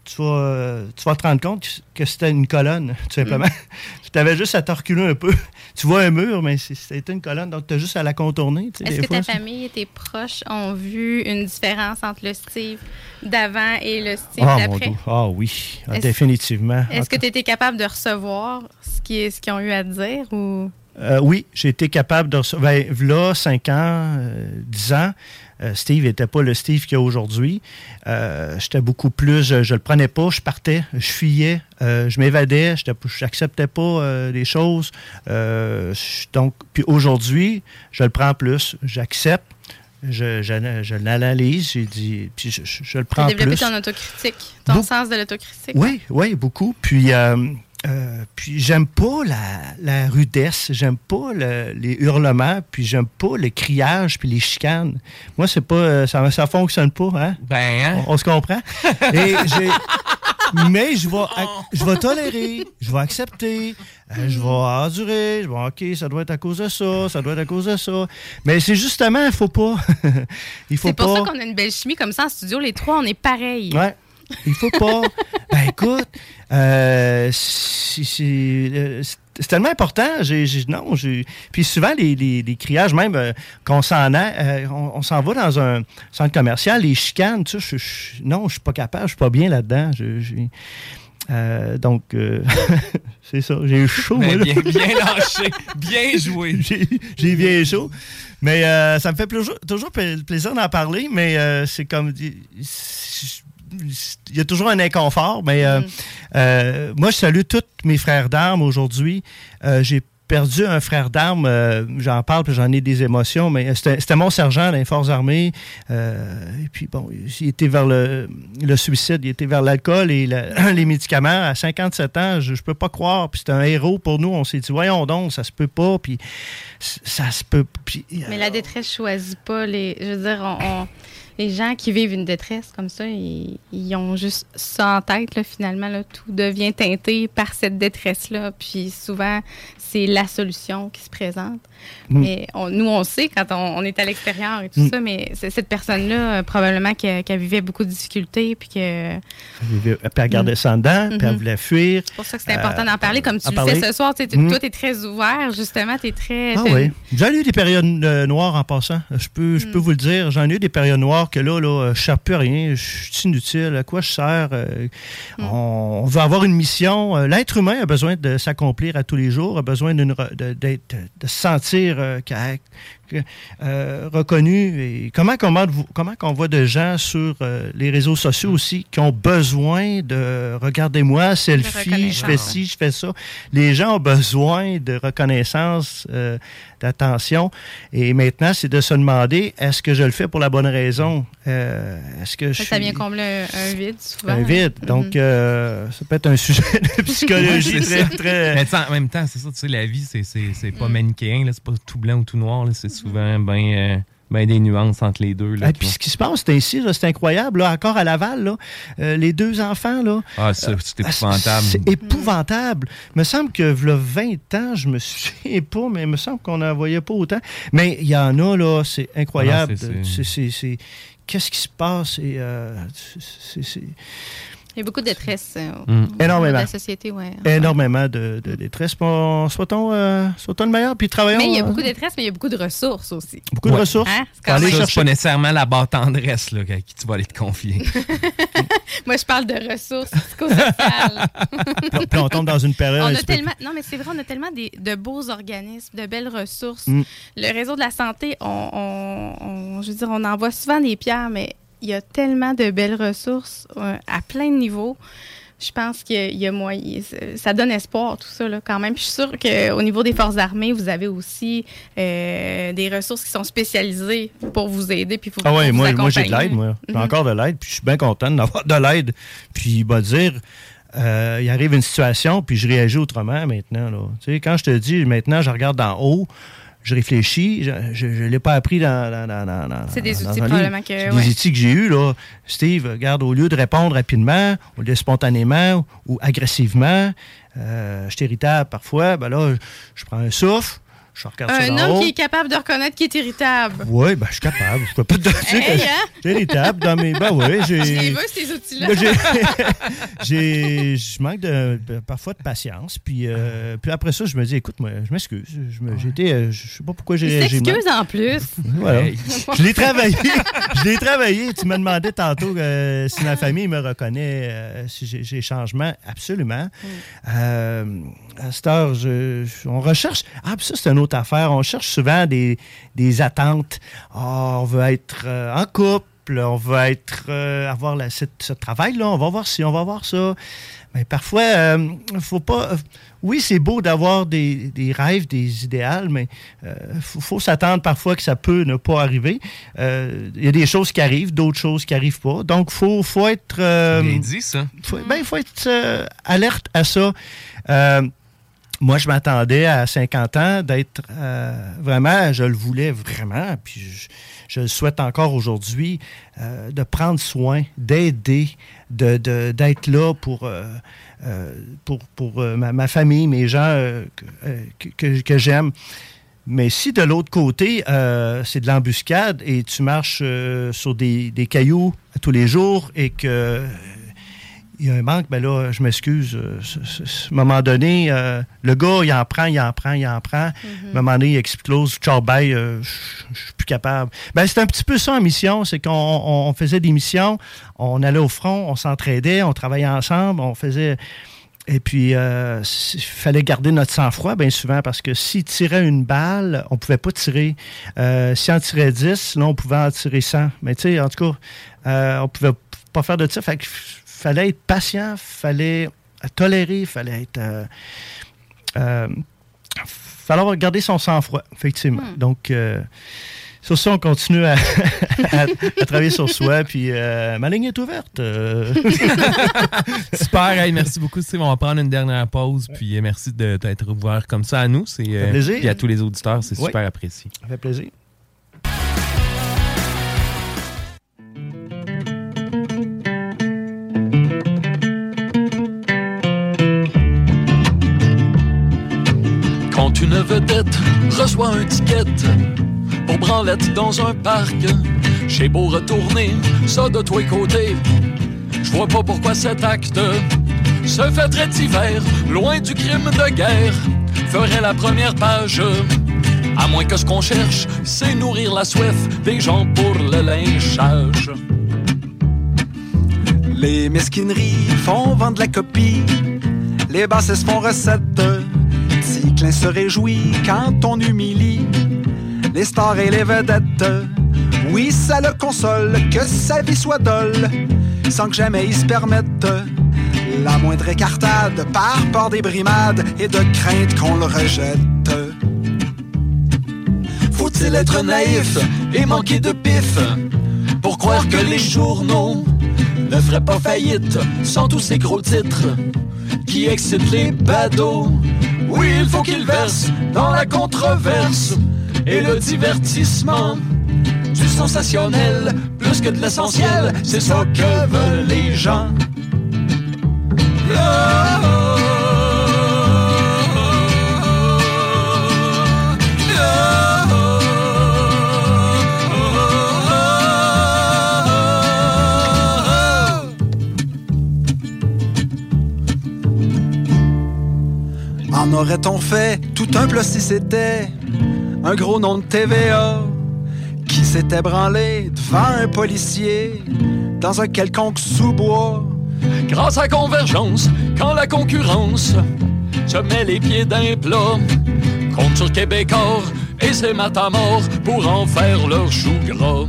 S6: tu vas, euh, tu vas te rendre compte que c'était une colonne, tout simplement. Mm. Tu avais juste à te reculer un peu. Tu vois un mur, mais c'était une colonne, donc tu as juste à la contourner. Tu sais,
S7: Est-ce
S6: des
S7: que
S6: fois,
S7: ta famille et tes proches ont vu une différence entre le Steve d'avant et le Steve
S6: ah,
S7: d'après?
S6: Ah oui, ah,
S7: est-ce,
S6: définitivement.
S7: Est-ce que tu étais capable de recevoir ce qu'ils, ce qu'ils ont eu à dire? Ou...
S6: Euh, oui, j'ai été capable de recevoir. Ben, là, cinq ans, euh, dix ans, euh, Steve n'était pas le Steve qu'il y a aujourd'hui. Euh, j'étais beaucoup plus... Je, je le prenais pas, je partais, je fuyais, euh, je m'évadais, je n'acceptais pas euh, les choses. Euh, donc, puis aujourd'hui, je le prends plus, j'accepte. Je, je, je l'analyse, j'ai dit, puis je, je, je le prends plus. Tu as développé
S7: ton autocritique, ton Be- sens de l'autocritique.
S6: Oui, oui, beaucoup. Puis, euh, euh, puis j'aime pas la, la rudesse, j'aime pas le, les hurlements, puis j'aime pas le criage, puis les chicanes. Moi, c'est pas, ça, ça fonctionne pas, hein?
S5: Ben, hein?
S6: On, on se comprend? Et j'ai... Mais je vais, je vais tolérer, je vais accepter, euh, je vais endurer, je vais, OK, ça doit être à cause de ça, ça doit être à cause de ça. Mais c'est justement, il faut pas. il faut
S7: c'est pour
S6: pas...
S7: ça qu'on a une belle chimie comme ça en studio. Les trois, on est pareils.
S6: Ouais. Il faut pas. Ben écoute, euh, c'est, c'est, c'est tellement important. J'ai, j'ai, non, j'ai... Puis souvent, les, les, les criages, même euh, qu'on s'en a, euh, on, on s'en va dans un centre commercial, les chicanes, tu sais, je, je, non, je suis pas capable, je suis pas bien là-dedans. Je, j'ai... Euh, donc, euh, c'est ça. J'ai eu chaud.
S5: Mais
S6: moi,
S5: bien, bien lâché, bien joué.
S6: j'ai, j'ai bien chaud. Mais euh, ça me fait toujours, toujours plaisir d'en parler, mais euh, c'est comme... Il y a toujours un inconfort, mais euh, mm. euh, moi, je salue tous mes frères d'armes aujourd'hui. Euh, j'ai perdu un frère d'armes, euh, j'en parle, puis j'en ai des émotions, mais c'était, c'était mon sergent dans les Forces armées. Euh, et puis, bon, il était vers le, le suicide, il était vers l'alcool et le, les médicaments. À cinquante-sept ans, je ne peux pas croire. Puis c'était un héros pour nous. On s'est dit, voyons donc, ça se peut pas. Puis ça se peut. Puis,
S7: mais la détresse ne choisit pas les... Je veux dire, on... on... Les gens qui vivent une détresse comme ça, ils, ils ont juste ça en tête, là, finalement. Là, tout devient teinté par cette détresse-là. Puis souvent, c'est la solution qui se présente. Mm. Mais on, nous, on sait quand on, on est à l'extérieur et tout mm. ça, mais c'est, cette personne-là, euh, probablement, qu'elle, qu'elle vivait beaucoup de difficultés. Puis que... Elle,
S6: vivait, elle gardait mm. son dent, puis mm-hmm. elle voulait fuir.
S7: C'est pour ça que c'est important euh, d'en parler. Comme tu le parler. fais ce soir, mm. toi, tu es très ouvert, justement. Tu es très...
S6: Ah oui. J'en ai eu des périodes euh, noires en passant. Je peux, je mm. peux vous le dire. J'en ai eu des périodes noires que là, là, je ne sers plus à rien, je suis inutile, à quoi je sers? Euh, mm. on, on veut avoir une mission. Euh, l'être humain a besoin de s'accomplir à tous les jours, a besoin d'une, de, de, de se sentir euh, euh, reconnu. Et comment, comment, comment on voit de gens sur euh, les réseaux sociaux aussi qui ont besoin de « regardez-moi, selfie, je fais ci, je fais ça ». Les gens ont besoin de reconnaissance, euh, d'attention. Et maintenant, c'est de se demander, est-ce que je le fais pour la bonne raison? Euh, est-ce que je
S7: ça
S6: suis...
S7: vient combler un, un vide, souvent.
S6: Un vide. Hein? Donc, mm-hmm. euh, ça peut être un sujet de psychologie très, très...
S5: Mais en même temps, c'est ça, tu sais, la vie, c'est, c'est, c'est pas mm. manichéen, là, c'est pas tout blanc ou tout noir, là, c'est souvent mm. bien... Euh... Ben, des nuances entre les deux. Là,
S6: et puis ce qui se passe, c'est ainsi, là, c'est incroyable. Là, encore à Laval, là, euh, les deux enfants, là,
S5: ah, ça, c'est épouvantable.
S6: C'est épouvantable. Il me semble que là, vingt ans, je me souviens pas, mais il me semble qu'on n'en voyait pas autant. Mais il y en a, là, c'est incroyable. Ah, c'est, c'est... C'est, c'est, c'est... Qu'est-ce qui se passe? Et, euh, c'est, c'est...
S7: Il y a beaucoup de détresse euh,
S6: mmh. Énormément.
S7: de la société. Ouais,
S6: Énormément de, de détresse. Bon, soit-on, euh, soit-on le meilleur, puis travaillons...
S7: Mais il y a beaucoup de détresse, mais il y a beaucoup de ressources aussi.
S6: Beaucoup ouais. de ressources.
S7: Hein?
S5: C'est, quand même... ça, c'est pas nécessairement la barre tendresse là, à qui tu vas aller te confier.
S7: Moi, je parle de ressources psychosociales.
S6: Puis on tombe dans une période...
S7: On a tellement... Non, mais c'est vrai, on a tellement des, de beaux organismes, de belles ressources.
S6: Mmh.
S7: Le réseau de la santé, on, on, on, je veux dire, on envoie souvent des pierres, mais... Il y a tellement de belles ressources euh, à plein de niveaux. Je pense qu'il y a moyen. Ça donne espoir, tout ça, là, quand même. Puis je suis sûre qu'au niveau des Forces armées, vous avez aussi euh, des ressources qui sont spécialisées pour vous aider. Puis pour,
S6: ah oui,
S7: pour
S6: moi,
S7: vous
S6: moi, j'ai de l'aide, moi. J'ai mm-hmm. encore de l'aide. Puis je suis bien contente d'avoir de l'aide. Puis il va dire. Euh, il arrive une situation, puis je réagis autrement maintenant. Là. Tu sais, quand je te dis, maintenant, je regarde d'en haut. Je réfléchis, je ne l'ai pas appris dans, dans, dans, dans
S7: C'est des
S6: dans
S7: outils probablement que...
S6: C'est
S7: ouais.
S6: des outils que j'ai eus, là. Steve, regarde, au lieu de répondre rapidement, au lieu de spontanément ou agressivement, euh, je suis irritable parfois, ben là, je, je prends un souffle, Je regarde ça
S7: Un
S6: d'en
S7: homme
S6: haut.
S7: qui est capable de reconnaître qu'il est irritable.
S6: Oui, ben, je suis capable. Je peux pas te dire
S7: Hey,
S6: que
S7: hein?
S6: je suis irritable dans mes. Ben oui, j'ai.
S7: Je les veux, ces outils-là.
S6: Là, j'ai- j'ai. Je manque de, de- parfois de patience. Puis, euh, puis après ça, je me dis, écoute, moi, je m'excuse. Je me- j'ai été, euh, je sais pas pourquoi j'ai
S7: Il
S6: réagi mal.
S7: s'excuse en plus.
S6: Voilà. Je l'ai travaillé. Je l'ai travaillé. Tu me demandais tantôt euh, si ma famille me reconnaît, euh, si j'ai, j'ai changement. Absolument. Euh, à cette heure, je- je- on recherche. Ah, puis ça, c'est une autre affaire. On cherche souvent des, des attentes. Ah, on veut être euh, en couple. On veut être, euh, avoir la- cette- ce travail-là. On va voir ci, on va voir ça. Mais parfois, euh, faut pas. euh, oui, c'est beau d'avoir des, des rêves, des idéals, mais il faut, faut s'attendre parfois que ça peut ne pas arriver. Il y a des choses qui arrivent, d'autres choses qui n'arrivent pas. Donc, il faut, faut être. euh,
S5: Bien dit, ça.
S6: faut, ben, il faut être euh, alerte à ça. Euh, moi, je m'attendais à cinquante ans d'être euh, vraiment, je le voulais vraiment, puis je, je le souhaite encore aujourd'hui, euh, de prendre soin, d'aider, de, de- d'être là pour, euh, euh, pour, pour euh, ma, ma famille, mes gens euh, que, euh, que- que- que j'aime. Mais si de l'autre côté, euh, c'est de l'embuscade et tu marches euh, sur des, des cailloux tous les jours et que euh, il y a un manque, ben là, je m'excuse. euh, c- c- c- À un moment donné, euh, le gars, il en prend, il en prend, il en prend. À un moment donné, il explose. Ciao, bye, euh, je je suis plus capable. Ben, c'est un petit peu ça en mission. C'est qu'on on- on faisait des missions, on allait au front, on s'entraidait, on travaillait ensemble, on faisait. Et puis, il fallait garder notre sang-froid, bien souvent, parce que s'il tirait une balle, on ne pouvait pas tirer. Euh, si on tirait dix, là, on pouvait en tirer cent. Mais tu sais, en tout cas, euh, on ne pouvait pas faire de ça. Fait qu'il fallait être patient, fallait tolérer, fallait être... Euh, euh, fallait garder son sang-froid, effectivement.
S7: Hmm.
S6: Donc... Euh, sur ça, on continue à, à- à travailler sur soi, puis euh, ma ligne est ouverte. euh.
S5: Super, hey, merci beaucoup, Steve. On va prendre une dernière pause, puis euh, merci de t'être ouvert comme ça à nous. C'est,
S6: Ça fait plaisir.
S5: Puis à tous les auditeurs, c'est
S6: Oui.
S5: super apprécié.
S6: Ça fait plaisir.
S20: Quand une vedette reçoit un ticket pour branlette dans un parc, j'ai beau retourner ça de tous les côtés, je vois pas pourquoi cet acte se fait très divers, loin du crime de guerre, ferait la première page. À moins que ce qu'on cherche, c'est nourrir la soif des gens pour le lynchage.
S21: Les mesquineries font vendre la copie, les bassesses font recette. Ticlin se réjouit quand on humilie les stars et les vedettes. Oui, ça le console que sa vie soit dolle, sans que jamais il se permette la moindre écartade, par peur des brimades et de crainte qu'on le rejette.
S20: Faut-il être naïf et manquer de pif pour croire que les journaux ne feraient pas faillite sans tous ces gros titres qui excitent les badauds? Oui, il faut qu'ils versent dans la controverse et le divertissement. Du sensationnel plus que de l'essentiel, c'est ça que veulent les gens.
S21: En aurait-on fait tout un plat si c'était un gros nom de T V A qui s'était branlé devant un policier dans un quelconque sous-bois?
S20: Grâce à Convergence, quand la concurrence se met les pieds d'un plat, compte sur Québécois et ses matamors pour en faire leur chou gras.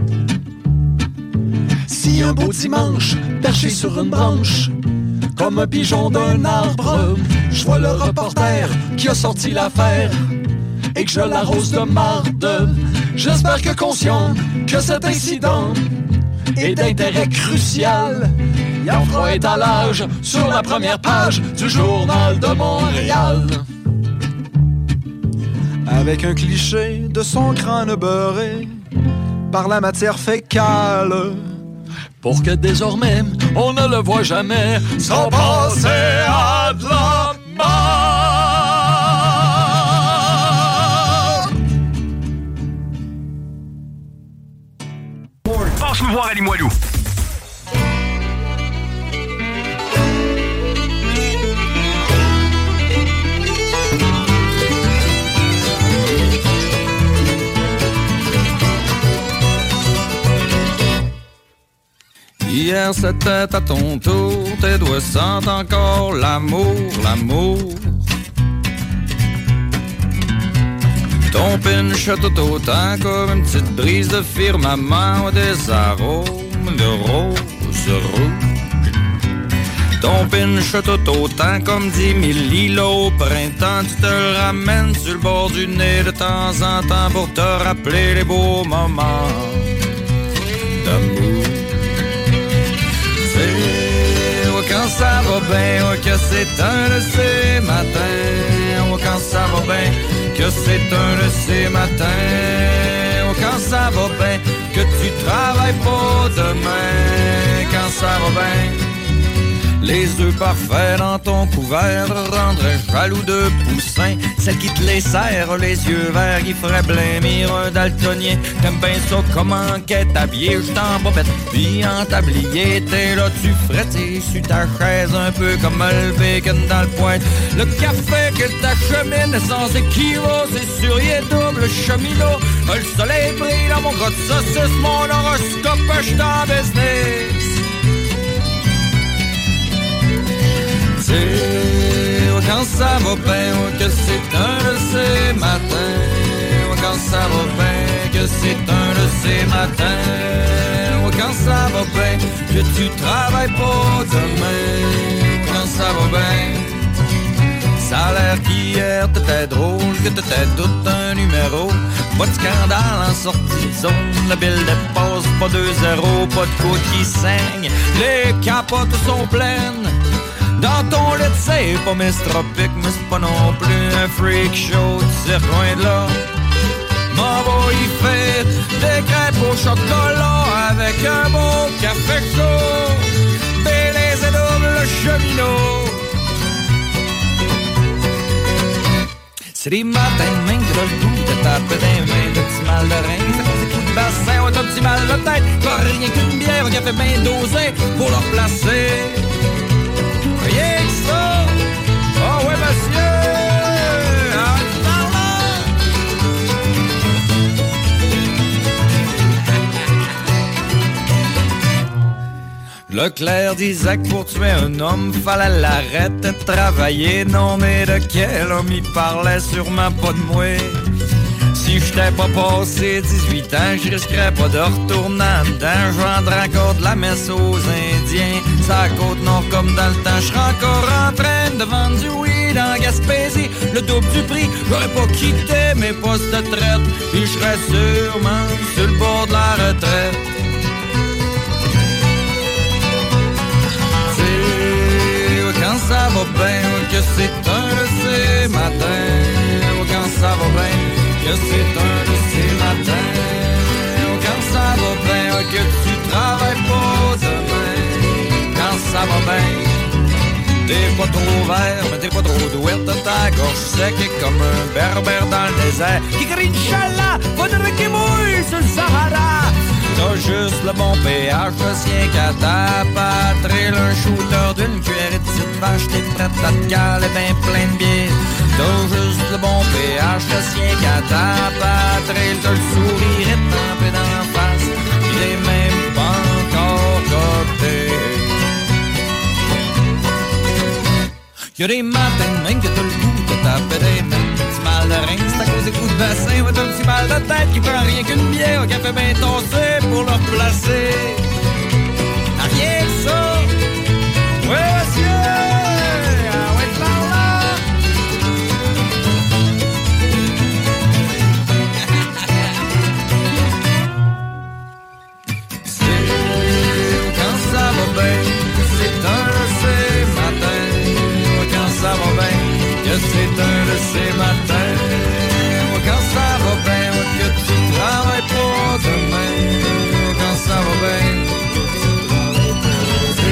S20: Si un beau dimanche, perché sur une branche, comme un pigeon d'un arbre, je vois le reporter qui a sorti l'affaire et que je l'arrose de marde. J'espère que conscient que cet incident est d'intérêt crucial, il en fera étalage sur la première page du Journal de Montréal.
S21: Avec un cliché de son crâne beurré par la matière fécale,
S20: pour que désormais on ne le voit jamais sans penser à de la
S2: nous voir à Limoilou.
S22: Hier c'était à ton tour, tes doigts sentent encore l'amour, l'amour. Ton pinche tout autant comme une petite brise de firmament, des arômes de rose rouge. Ton pinche tout autant comme dix mille îlots au printemps, tu te le ramènes sur le bord du nez de temps en temps pour te rappeler les beaux moments d'amour. Oh, quand ça va bien, oh, que c'est un de ces matins. Oh, quand ça va bien, que c'est un de ces matins. Oh, quand ça va bien, que tu travailles pas demain. Quand ça va bien, les œufs parfaits dans ton couvert rendraient jaloux de poussins. Celle qui te les serre, les yeux verts, qui ferait blêmir un daltonien. T'aimes bien ça, comment qu'est habillé, juste en bobette, puis en tablier. T'es là, tu frettes sur ta chaise, un peu comme le bacon dans le pointe. Le café que t'achemines sans équivoque, c'est sur y est double cheminot. Le soleil brille dans mon gros de saucisse, mon horoscope, je suis en business. Oh, quand ça va bien, oh, que c'est un de ces matins. Oh, quand ça va bien, que c'est un de ces matins. Oh, quand ça va bien, que tu travailles pas demain. Oh, quand ça va bien, ça a l'air qu'hier t'étais drôle, que t'étais tout un numéro. Pas de scandale en sortie de zone, la bille dépasse pas deux zéro, pas de côte qui saigne, les capotes sont pleines. Dans ton lit, c'est pas mistropique, mais c'est pas non plus un freak show, tu sais loin de là. M'en va y fait des crêpes au chocolat avec un beau café chaud, Baileys et double cheminot. C'est des matins de main que t'as le goût de taper des mains, de petits mal de rein, ça cause des coups de bassin, ouais t'as un petit mal de tête, pas rien qu'une bière, un café bien dosé pour le replacer. Rien que ça! Oh ouais, monsieur! Ah, Leclerc disait que pour tuer un homme, fallait l'arrêter de travailler. Non, mais de quel homme il parlait? Sûrement pas de moi. Si j'étais pas passé dix-huit ans, je risquerais pas de retourner en dedans. Je vendrais encore de la messe aux Indiens. Ça côte nord comme dans le temps. Je serais encore en train de vendre du weed en Gaspésie. Le double du prix, j'aurais pas quitté mes postes de traite. Puis je serais sûrement sur le bord de la retraite. C'est quand ça va bien, que c'est un de ces matins. Quand ça va bien, que c'est un de ces matins. Quand ça va bien, que tu travailles pas demain. Quand ça va bien, t'es pas trop vert, mais t'es pas trop douette. Ta gorge sec est comme un berbère dans le désert qui crie Inch'Allah, faudrait qu'il mouille sur le Sahara. T'as juste le bon péage, le sien qu'à ta patrie. Un shooter d'une cuillerée de petite vache, t'es prête à te caler ben plein de bière. T'as juste le bon péage, le sien qu'à ta patrie. T'as le sourire étampé dans la face, il est même pas encore coté. Y'a des matins même que t'as le goût de taper des mains. Petit mal de rein, c'est à cause des coups de bassin. Ouais, t'as un petit mal de tête qui prend rien qu'une bière, un café bien tossé pour le replacer. Ah, rien que ça! Ouais, monsieur! Ah, ouais, par là! C'est quand ça va bien, c'est un de ces matins. Quand ça va bien, que c'est un de ces matins. Quand ça va bien, que tu travailles pas demain. Quand ça va bien,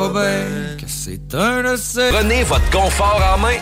S22: va bien, que c'est un de ces...
S10: Prenez votre confort en main.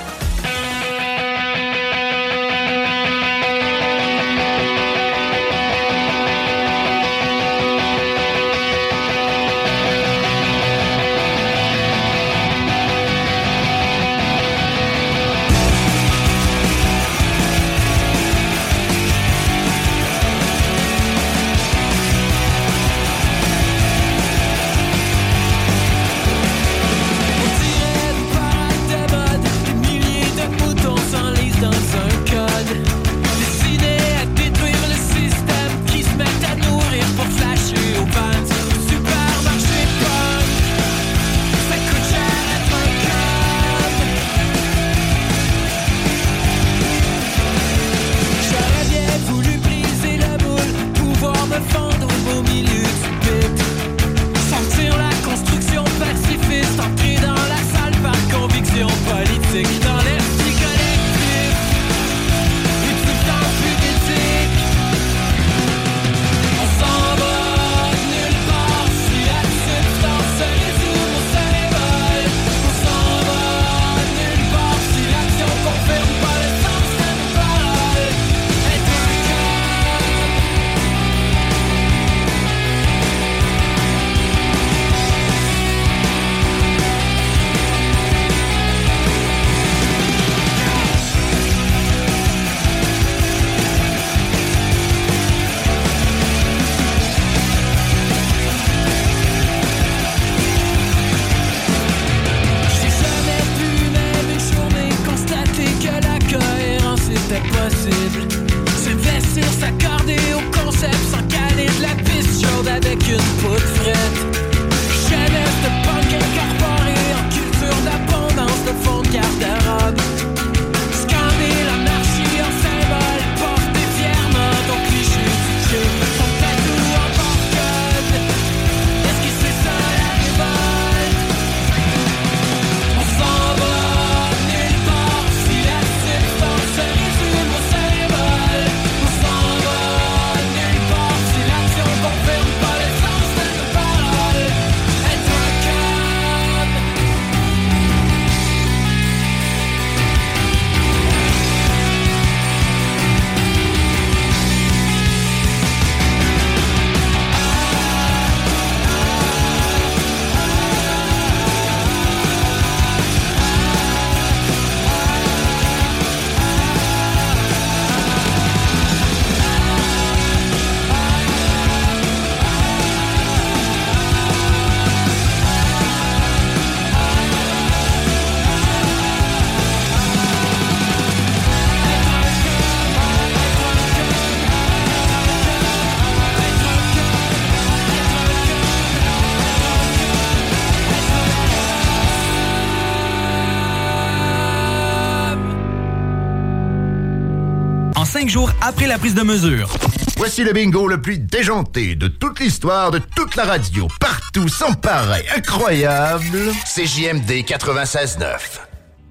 S19: Cinq jours après la prise de mesure.
S11: Voici le bingo le plus déjanté de toute l'histoire de toute la radio. Partout, sans pareil, incroyable. C J M D quatre-vingt-seize neuf.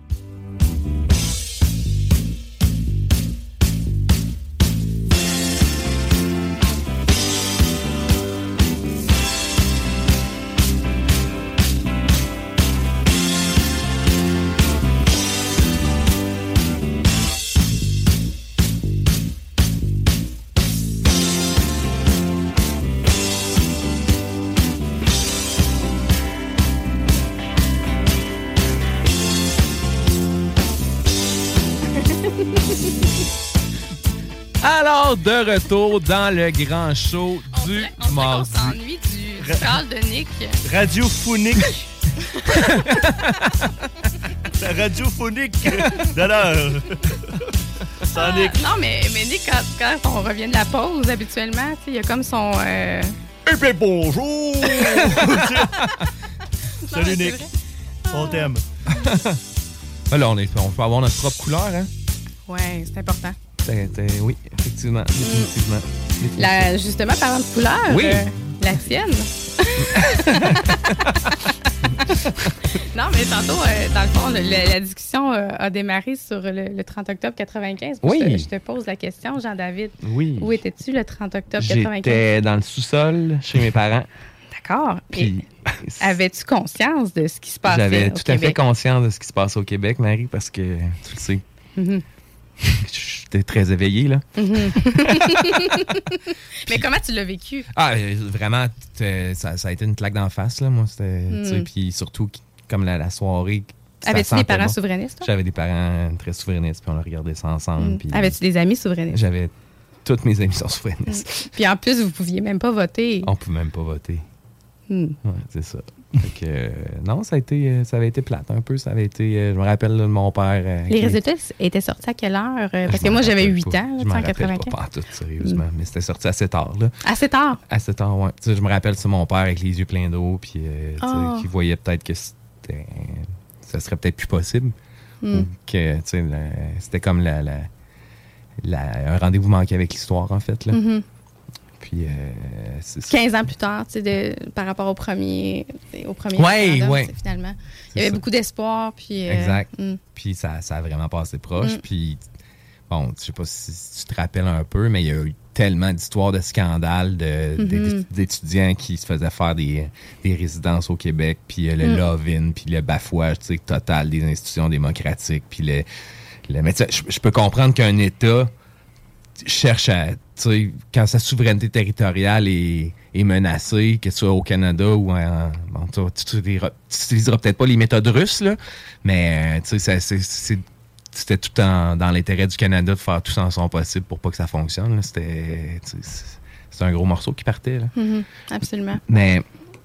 S5: Alors, de retour dans le grand show du
S7: on
S5: mardi.
S7: On s'ennuie du Carl de Nick.
S6: Radiophonique. La radiophonique de l'heure.
S7: Ah, non, mais, mais Nick, quand, quand on revient de la pause, habituellement, il y a comme son... Euh...
S6: Eh bien, bonjour! Salut, Nick. On t'aime.
S5: Alors, on, est, on peut avoir notre propre couleur, hein?
S7: Oui, c'est important.
S5: T'es, t'es, oui, effectivement, définitivement. définitivement.
S7: La, justement, parlant de couleur,
S5: oui.
S7: euh, la tienne. Non, mais tantôt, euh, dans le fond, le, la discussion euh, a démarré sur le, le trente octobre quatre-vingt-quinze.
S5: Oui.
S7: Je, je te pose la question, Jean-David.
S5: Oui.
S7: Où étais-tu le trente octobre quatre-vingt-quinze?
S5: J'étais dans le sous-sol chez mes parents.
S7: D'accord.
S5: Puis,
S7: Et avais-tu conscience de ce qui se passait
S5: j'avais
S7: au
S5: tout à fait
S7: Québec?
S5: conscience de ce qui se passe au Québec, Marie, parce que, tu le sais,
S7: Mhm.
S5: j'étais très éveillé, là.
S7: Mhm. Mais comment tu l'as vécu?
S5: Ah, euh, vraiment, t'es- ça, ça a été une claque d'en face, là, moi. C'était,
S7: Mm.
S5: tu sais, puis surtout, comme la, la soirée... ça
S7: Avais-tu des
S5: sentait
S7: parents
S5: bon.
S7: souverainistes, toi?
S5: J'avais des parents très souverainistes, puis on a regardé ça ensemble.
S7: Mm.
S5: puis
S7: Avais-tu des amis souverainistes?
S5: J'avais... Toutes mes amis sont souverainistes.
S7: Puis en plus, vous pouviez même pas voter.
S5: On peut même pas voter.
S7: Mm.
S5: Ouais, c'est ça. Fait que, euh, non, ça a été, euh, ça avait été plate un peu. Ça avait été, euh, je me rappelle là, de mon père. euh,
S7: Les
S5: qui-
S7: résultats étaient sortis à quelle heure? Euh, Parce
S5: Je
S7: que
S5: m'en
S7: moi, j'avais
S5: rappelle
S7: huit
S5: pas.
S7: ans,
S5: Je
S7: là,
S5: m'en
S7: en
S5: rappelle
S7: quatre-vingt-quinze.
S5: pas, pas tout, sérieusement. Mais c'était sorti assez tard, là.
S7: Assez tard?
S5: Assez tard, ouais. Tu sais, je me rappelle, c'est mon père avec les yeux pleins d'eau, puis euh, tu sais,
S7: Oh.
S5: qui voyait peut-être que c'était, ça serait peut-être plus possible.
S7: Mm.
S5: Ou que, tu sais, la- c'était comme la, la- la- un rendez-vous manqué avec l'histoire, en fait, là.
S7: Mhm.
S5: Puis, euh, c'est ça.
S7: quinze ans plus tard, tu sais, de- par rapport au premier, au premier
S5: Ouais,
S7: référendum,
S5: ouais.
S7: tu sais, finalement.
S5: C'est
S7: Il y avait
S5: ça.
S7: beaucoup d'espoir. Puis, euh,
S5: Exact.
S7: mm.
S5: Puis ça, ça a vraiment passé proche.
S7: Mm.
S5: Puis, bon, je sais pas si, si tu te rappelles un peu, mais il y a eu tellement d'histoires de scandales de,
S7: Mhm.
S5: d'é- d'étudiants qui se faisaient faire des, des résidences au Québec, puis euh, le
S7: Mm.
S5: love-in, puis le bafouage, tu sais, total des institutions démocratiques, puis le... le mais tu sais, je, je peux comprendre qu'un État cherche à, tu sais, quand sa souveraineté territoriale est, est menacée, que ce soit au Canada ou en... Bon, tu vois, tu utiliseras tu utiliseras peut-être pas les méthodes russes, là, mais, euh, tu sais, ça- c'est- c'est- c'était tout en- dans l'intérêt du Canada de faire tout en son possible pour pas que ça fonctionne, là. C'était... tu sais, c'est- c'est un gros morceau qui partait, là.
S7: Mhm. Absolument.
S5: Mais,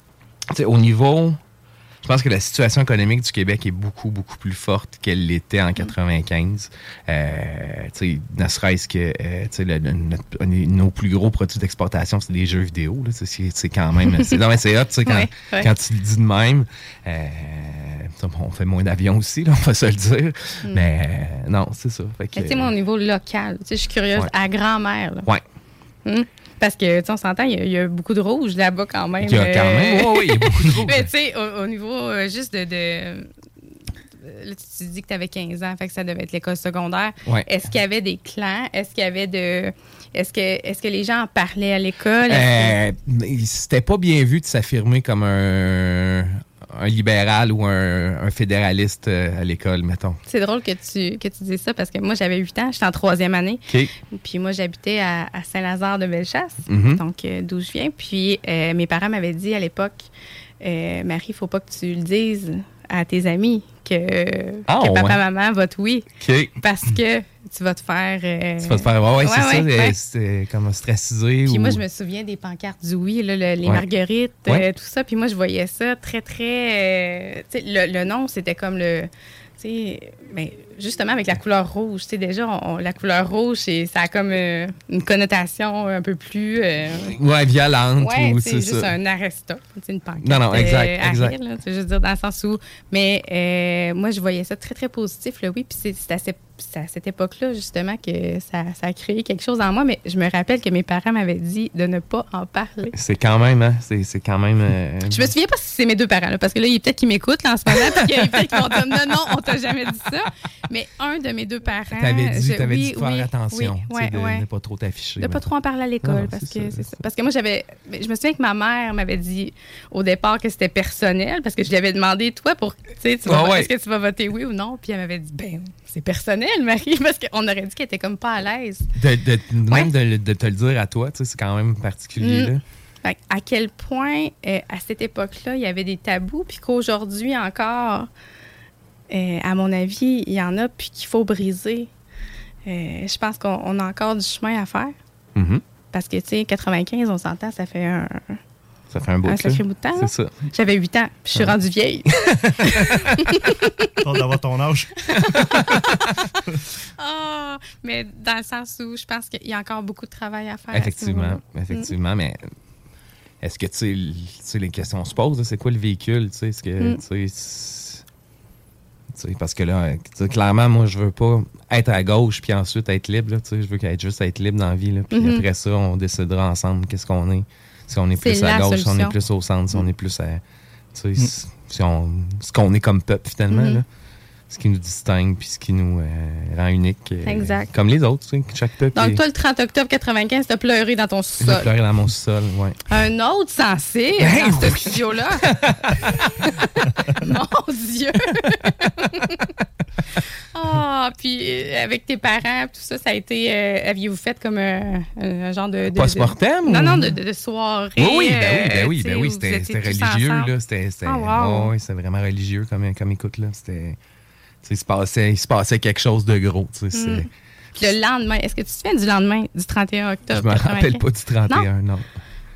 S5: tu sais, au niveau... Je pense que la situation économique du Québec est beaucoup, beaucoup plus forte qu'elle l'était en quatre-vingt-quinze. Euh, tu sais, ne serait-ce que, euh, tu sais, le- le- notre- nos plus gros produits d'exportation, c'est des jeux vidéo, là. C'est- C'est c'est quand même... C'est non, mais c'est hot, tu sais, quand,
S7: Ouais, ouais.
S5: quand tu le dis de même. Euh, ça, bon, on fait moins d'avions aussi, là, on va se le dire.
S7: Mm.
S5: Mais euh, non, c'est ça. Fait que,
S7: Mais tu sais, moi, au niveau local, tu sais, je suis curieuse
S5: Ouais.
S7: à grand-mère. là.
S5: Ouais.
S7: Hum. Parce que, tu sais, on s'entend, il y, a- il y a beaucoup de rouge là-bas quand même.
S5: Il y a quand même, oui, oui, il y a beaucoup de rouge.
S7: Mais tu sais, au, au niveau euh, juste de... de- Là, tu, tu dis que tu avais quinze ans, fait que ça devait être l'école secondaire.
S5: Ouais.
S7: Est-ce qu'il y avait des clans? Est-ce qu'il y avait de... Est-ce que, est-ce que les gens en parlaient à l'école?
S5: Euh, C'était pas bien vu de s'affirmer comme un, un libéral ou un, un fédéraliste euh, à l'école, mettons.
S7: C'est drôle que tu, que tu dises ça parce que moi, j'avais huit ans, j'étais en troisième année.
S5: OK.
S7: Puis moi, j'habitais à, à Saint-Lazare de Bellechasse,
S5: Mhm.
S7: donc euh, d'où je viens. Puis euh, mes parents m'avaient dit à l'époque, euh, Marie, il faut pas que tu le dises à tes amis que,
S5: Ah,
S7: que papa,
S5: ouais.
S7: maman votent oui.
S5: OK.
S7: Parce que tu vas te faire. euh,
S5: Tu vas te faire... Ouais, ouais, c'est ça.
S7: ouais,
S5: euh,
S7: ouais.
S5: C'est comme ostracisé.
S7: Puis
S5: ou...
S7: moi, je me souviens des pancartes du oui, là, le- les
S5: Ouais.
S7: marguerites,
S5: Ouais.
S7: euh, tout ça. Puis moi, je voyais ça très, très... euh, tu sais, le, le nom, c'était comme le... Tu sais, ben, justement, avec la couleur rouge. Tu sais, déjà, on- la couleur rouge, c'est- ça a comme euh, une connotation un peu plus... euh,
S5: Ouais, violente.
S7: ouais,
S5: ou
S7: tu sais,
S5: c'est
S7: juste
S5: ça.
S7: un arresta, tu sais, une pancarte.
S5: Non, non, exact,
S7: euh, à
S5: exact.
S7: rire, là, tu sais, je veux dire, dans le sens où... Mais euh, moi, je voyais ça très, très positif, là, oui. Puis c'est c'est à, cette- c'est à cette époque-là, justement, que ça, ça a créé quelque chose en moi. Mais je me rappelle que mes parents m'avaient dit de ne pas en parler.
S5: C'est quand même, hein, c'est c'est quand même... euh,
S7: Je me souviens pas si c'est mes deux parents, là, parce que là, il est peut-être qu'ils m'écoutent là, en ce moment, puis qu'il y a peut-être qu'ils vont dire non, non, on t'a jamais dit ça. Mais un de mes deux parents.
S5: T'avais dit,
S7: je-
S5: t'avais
S7: oui,
S5: dit de faire
S7: oui,
S5: attention,
S7: oui,
S5: tu sais,
S7: ouais,
S5: de
S7: ouais.
S5: ne pas trop t'afficher.
S7: De pas
S5: mettons.
S7: trop en parler à l'école,
S5: Non,
S7: parce
S5: c'est
S7: que
S5: ça,
S7: c'est ça. Parce que moi, j'avais. Je me souviens que ma mère m'avait dit au départ que c'était personnel, parce que je lui avais demandé, toi, pour. Tu sais, tu vas-
S5: Ah ouais.
S7: est-ce que tu vas voter oui ou non? Puis elle m'avait dit, ben, c'est personnel, Marie, parce qu'on aurait dit qu'elle était comme pas à l'aise.
S5: De, de- même de, de te le dire à toi, tu sais, c'est quand même particulier,
S7: Mm.
S5: là.
S7: Fait à quel point, euh, à cette époque-là, il y avait des tabous, puis qu'aujourd'hui encore, euh, à mon avis, il y en a, puis qu'il faut briser. Euh, je pense qu'on on a encore du chemin à faire.
S5: Mhm.
S7: Parce que, tu sais, quatre-vingt-quinze, on s'entend, ça fait un,
S5: Ça fait un bout
S7: un
S5: là.
S7: sacré bout de temps.
S5: C'est
S7: là.
S5: ça.
S7: J'avais huit ans, puis je suis
S5: Ouais.
S7: rendue vieille.
S6: Pas d'avoir ton âge.
S7: Ah, mais dans le sens où je pense qu'il y a encore beaucoup de travail à faire. à ce
S5: Effectivement,
S7: niveau-là.
S5: effectivement, mais est-ce que, tu sais, l- tu sais, les questions se posent, là, c'est quoi le véhicule, tu sais, est-ce que,
S7: Mm.
S5: tu sais, c'est- tu sais, parce que là, tu sais, clairement, moi, je veux pas être à gauche puis ensuite être libre, là, tu sais, je veux qu'être juste être libre dans la vie, là, puis
S7: Mhm.
S5: après ça, on décidera ensemble qu'est-ce qu'on est, si on est
S7: C'est
S5: plus à
S7: la
S5: gauche, si on
S7: solution.
S5: est plus au centre, si on est plus à, tu sais, si- si on, ce qu'on est comme peuple, finalement,
S7: Mhm.
S5: là. ce qui nous distingue puis ce qui nous euh, rend unique. Euh,
S7: exact.
S5: Comme les autres, tu sais, chaque peuple.
S7: Donc,
S5: est...
S7: toi, le trente octobre quatre-vingt-quinze, t'as pleuré dans ton sous-sol.
S5: J'ai pleuré dans mon sous-sol, oui.
S7: Un autre sensible
S5: Ben
S7: dans ce
S5: oui.
S7: studio-là. Mon Dieu! Ah, puis euh, avec tes parents, tout ça, ça a été. Euh, aviez-vous fait comme un, un genre de. de
S5: Post-mortem?
S7: de- Non,
S5: ou-
S7: non, de, de, de soirée.
S5: Oui, oui, ben oui, ben
S7: euh,
S5: oui,
S7: tu
S5: ben
S7: sais,
S5: oui,
S7: où
S5: c'était,
S7: vous étiez
S5: c'était
S7: tous
S5: religieux,
S7: ensemble.
S5: là. C'était, c'était,
S7: Ah, wow.
S5: ouais, ouais, c'était vraiment religieux comme, comme écoute, là. C'était. Tu sais, il se passait, il se passait quelque chose de gros, tu sais.
S7: Mm.
S5: c'est-
S7: Puis le lendemain, est-ce que tu te souviens du lendemain, du trente et un octobre?
S5: Je me rappelle
S7: quatre-vingt-quinze?
S5: pas du trente et un, non.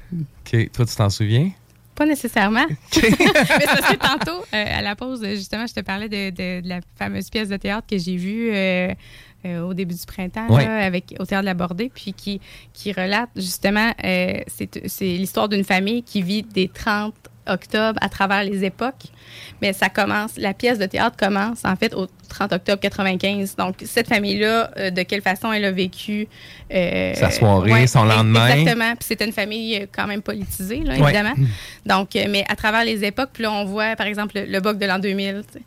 S5: OK. Toi, tu t'en souviens?
S7: Pas nécessairement. Mais parce que tantôt, euh, à la pause, justement, je te parlais de, de- de la fameuse pièce de théâtre que j'ai vue euh, euh, au début du printemps,
S5: Ouais.
S7: là, avec, au Théâtre de la Bordée, puis qui, qui relate justement, euh, c'est, c'est l'histoire d'une famille qui vit des trente octobre à travers les époques. Mais ça commence, la pièce de théâtre commence en fait au trente octobre quatre-vingt-quinze. Donc, cette famille-là, euh, de quelle façon elle a vécu euh,
S5: Sa soirée, son
S7: ex-
S5: lendemain.
S7: Exactement. Puis c'était une famille euh, quand même politisée, là,
S5: Ouais.
S7: évidemment. Donc, euh, mais à travers les époques, puis là, on voit, par exemple, le, le bug de l'an deux mille. tu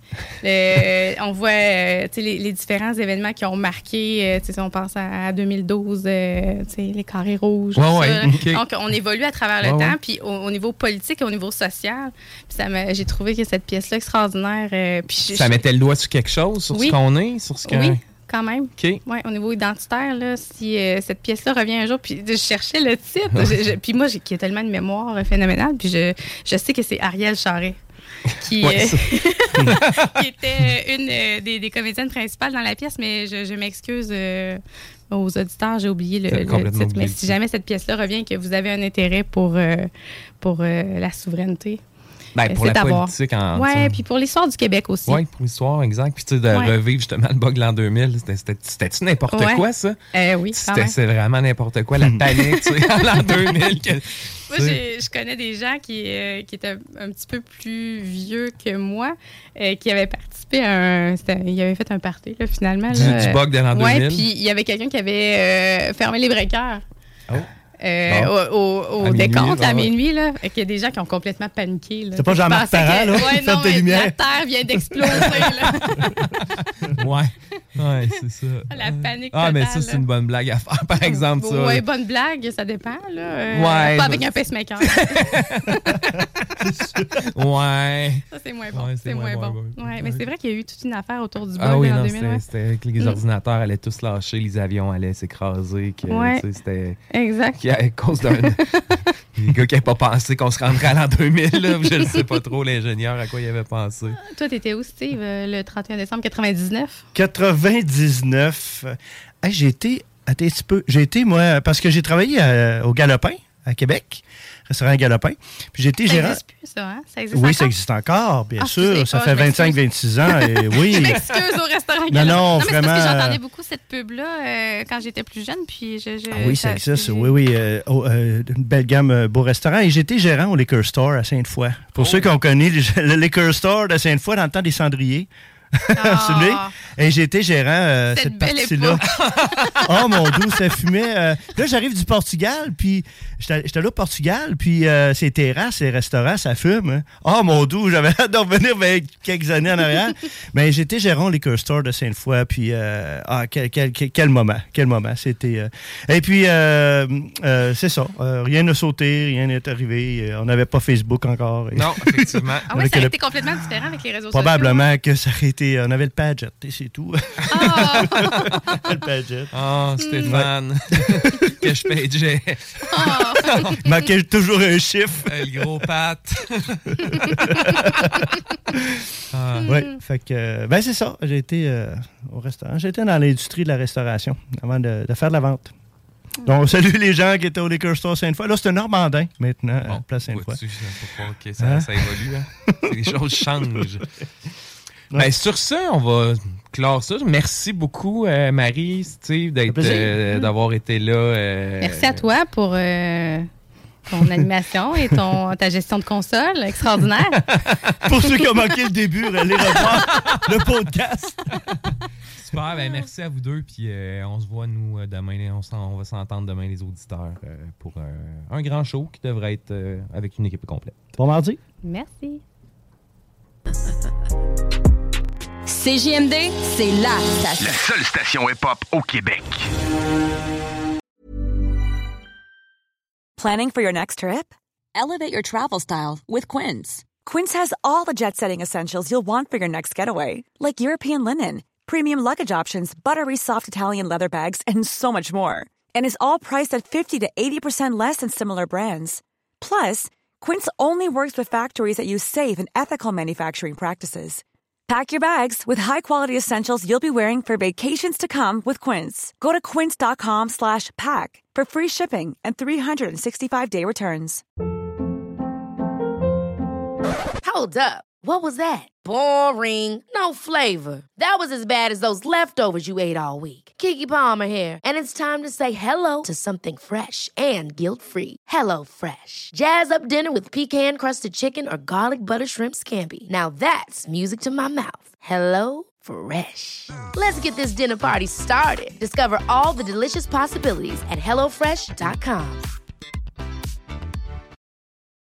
S7: sais. Le- on voit euh, tu sais, les, les différents événements qui ont marqué, euh, tu sais, si on pense à, à deux mille douze, euh, tu sais, les carrés rouges.
S5: Ouais,
S7: tout
S5: ouais,
S7: ça.
S5: ok.
S7: Donc, on évolue à travers le
S5: Ouais,
S7: temps,
S5: ouais.
S7: puis au, au niveau politique et au niveau social. Puis ça m'a- j'ai trouvé que cette pièce-là extraordinaire. euh, puis je-
S5: Ça mettait le doigt sur quelque chose, sur
S7: Oui.
S5: ce qu'on est, sur ce que...
S7: Oui, quand même.
S5: OK.
S7: Ouais, au niveau identitaire, là, si euh, cette pièce-là revient un jour, puis je cherchais le titre. je- je- puis moi, j'ai qui a tellement de mémoire euh, phénoménale, puis je, je sais que c'est Ariel Charret. Qui,
S5: Ouais,
S7: euh,
S5: ça.
S7: qui était une euh, des, des comédiennes principales dans la pièce, mais je, je m'excuse euh, aux auditeurs, j'ai oublié le,
S5: T'as
S7: le
S5: complètement
S7: titre.
S5: oublié
S7: Mais
S5: le
S7: si jamais cette pièce-là revient et que vous avez un intérêt pour, euh, pour euh, la souveraineté,
S5: Ben,
S7: euh,
S5: pour
S7: c'est
S5: la
S7: à voir.
S5: politique en...
S7: Ouais, puis pour l'histoire du Québec aussi.
S5: Oui, pour l'histoire, exact. Puis tu sais, de
S7: Ouais.
S5: revivre justement le bug de l'an deux mille, c'était, c'était, c'était-tu n'importe
S7: Ouais.
S5: quoi, ça?
S7: Euh, oui, quand
S5: C'était,
S7: même.
S5: c'est vraiment n'importe quoi, la panique, tu sais, en l'an deux mille. que-
S7: Moi,
S5: tu sais.
S7: j'ai- je connais des gens qui, euh, qui étaient un petit peu plus vieux que moi, euh, qui avaient participé à un... c'était- Ils avaient fait un party, là, finalement.
S5: Du-
S7: là.
S5: du bug de l'an
S7: Ouais,
S5: deux mille.
S7: puis il y avait quelqu'un qui avait euh, fermé les breakers.
S5: Oh.
S7: Euh,
S5: Bon.
S7: au, au, au
S5: À minuit,
S7: décompte,
S5: ouais,
S7: à
S5: ouais.
S7: minuit, là. Et qu'il y a des gens qui ont complètement paniqué. là.
S6: C'est pas
S7: Ils
S6: Jean-Marc
S7: pensaient
S6: Parent,
S7: que-
S6: là,
S7: Ouais,
S6: faites
S7: non,
S6: des
S7: mais
S6: lumières.
S7: la Terre vient d'exploser, là.
S5: Ouais, ouais, c'est ça.
S7: La panique
S5: Ah, mais ça,
S7: totale,
S5: c'est
S7: là.
S5: une bonne blague à faire, par exemple, ça.
S7: Ouais, bonne blague, ça dépend, là. Euh,
S5: Ouais,
S7: pas
S5: je-
S7: avec un pacemaker.
S5: Ouais.
S7: Ça, c'est moins bon.
S5: Ouais,
S7: c'est moins bon.
S5: ouais.
S7: Ouais, mais c'est vrai qu'il y a eu toute une affaire autour du bug
S5: Ah oui,
S7: en
S5: non,
S7: deux mille.
S5: c'était,
S7: ouais.
S5: c'était avec les
S7: Mm.
S5: ordinateurs allaient tous lâcher, les avions allaient s'écraser. Que,
S7: Ouais.
S5: tu sais, c'était
S7: Exact.
S5: qui, à cause d'un. Les gars qui n'avaient pas pensé qu'on se rendrait à l'an deux mille, là, je ne sais pas trop, l'ingénieur, à quoi il avait pensé.
S7: Toi, t'étais où, Steve, euh, le trente et un décembre quatre-vingt-dix-neuf?
S6: quatre-vingt-dix-neuf. Hey, j'ai été. Attends un petit peu. J'ai été, moi, parce que j'ai travaillé à- au Galopin, à Québec, restaurant Galopin. Puis j'ai été
S7: Ça
S6: gérant.
S7: existe plus, ça, hein? Ça existe
S6: Oui,
S7: encore?
S6: ça existe encore, bien
S7: Ah,
S6: sûr.
S7: excusez,
S6: Ça
S7: ah,
S6: fait
S7: je m'excuse.
S6: vingt-cinq vingt-six ans. Et oui.
S7: Je m'excuse au restaurant
S6: Non,
S7: Galopin.
S6: non,
S7: mais c'est parce
S6: vraiment,
S7: que
S6: euh,
S7: j'entendais beaucoup cette pub-là euh, quand j'étais plus jeune, puis je... je
S6: Ah oui, ça existe. Oui, oui. euh, oh, euh, une belle gamme, euh, beau restaurant. Et j'étais gérant au Liquor Store à Sainte-Foy. Pour ceux qui ont connu le, le Liquor Store de Sainte-Foy dans le temps des cendriers. Vous vous souvenez? Et j'étais gérant euh,
S7: Cette
S6: cette
S7: belle
S6: partie-là. Oh mon Dieu, ça fumait. euh. Là, j'arrive du Portugal, puis j'étais j'étais là au Portugal, puis euh, ces terrasses, ces restaurants, ça fume. Hein. Oh mon Dieu, j'avais hâte de revenir ben, quelques années en arrière. Mais j'étais gérant au Liquor Store de Sainte-Foy, puis euh, ah, quel, quel, quel, quel moment, quel moment. C'était. euh. Et puis, euh, euh, c'est ça. euh, rien n'a sauté, rien n'est arrivé. euh, On n'avait pas Facebook encore. Et-
S5: Non, effectivement.
S7: Ah oui,
S6: Avec
S7: ça a
S6: le-
S7: été complètement différent avec les réseaux
S6: Probablement que ça aurait été. On avait le Padgett, et c'est tout.
S7: Ah!
S6: le Padgett.
S5: Oh, Stéphane, que je pageais.
S6: Il manquait toujours un chiffre.
S5: Euh, Le gros pat. Ah.
S6: Oui, fait que. euh, Ben, c'est ça. J'ai été euh, au restaurant. J'étais dans l'industrie de la restauration avant de, de faire de la vente. Donc, salut les gens qui étaient au Liquor Store Sainte-Foy. Là, c'est un Normandin maintenant, à Place Sainte-Foy.
S5: vois-tu, je peux croire que ça,
S6: Hein?
S5: ça évolue. Hein? Les choses changent. Ben, sur ça, on va clore ça. Merci beaucoup, euh, Marie, Steve, d'être,
S7: plaisir.
S5: euh, d'avoir été là. euh,
S7: Merci à toi pour euh, ton animation et ton, ta gestion de console extraordinaire.
S6: Pour ceux qui ont manqué le début, allez revoir le podcast.
S5: Super, ben merci à vous deux. Puis euh, on se voit, nous, euh, demain. On, s'en- on va s'entendre demain, les auditeurs, euh, pour euh, un grand show qui devrait être euh, avec une équipe complète.
S6: Bon mardi.
S7: Merci.
S1: C J M D, c'est la station.
S2: La seule station hip-hop au Québec.
S23: Planning for your next trip? Elevate your travel style with Quince. Quince has all the jet-setting essentials you'll want for your next getaway, like European linen, premium luggage options, buttery soft Italian leather bags, and so much more. And is all priced at fifty to eighty percent less than similar brands. Plus, Quince only works with factories that use safe and ethical manufacturing practices. Pack your bags with high-quality essentials you'll be wearing for vacations to come with Quince. Go to quince.com slash pack for free shipping and three sixty-five day returns.
S24: Hold up. What was that? Boring. No flavor. That was as bad as those leftovers you ate all week. Keke Palmer here, and it's time to say hello to something fresh and guilt-free. Hello Fresh. Jazz up dinner with pecan-crusted chicken or garlic butter shrimp scampi. Now that's music to my mouth. Hello Fresh. Let's get this dinner party started. Discover all the delicious possibilities at hello fresh dot com.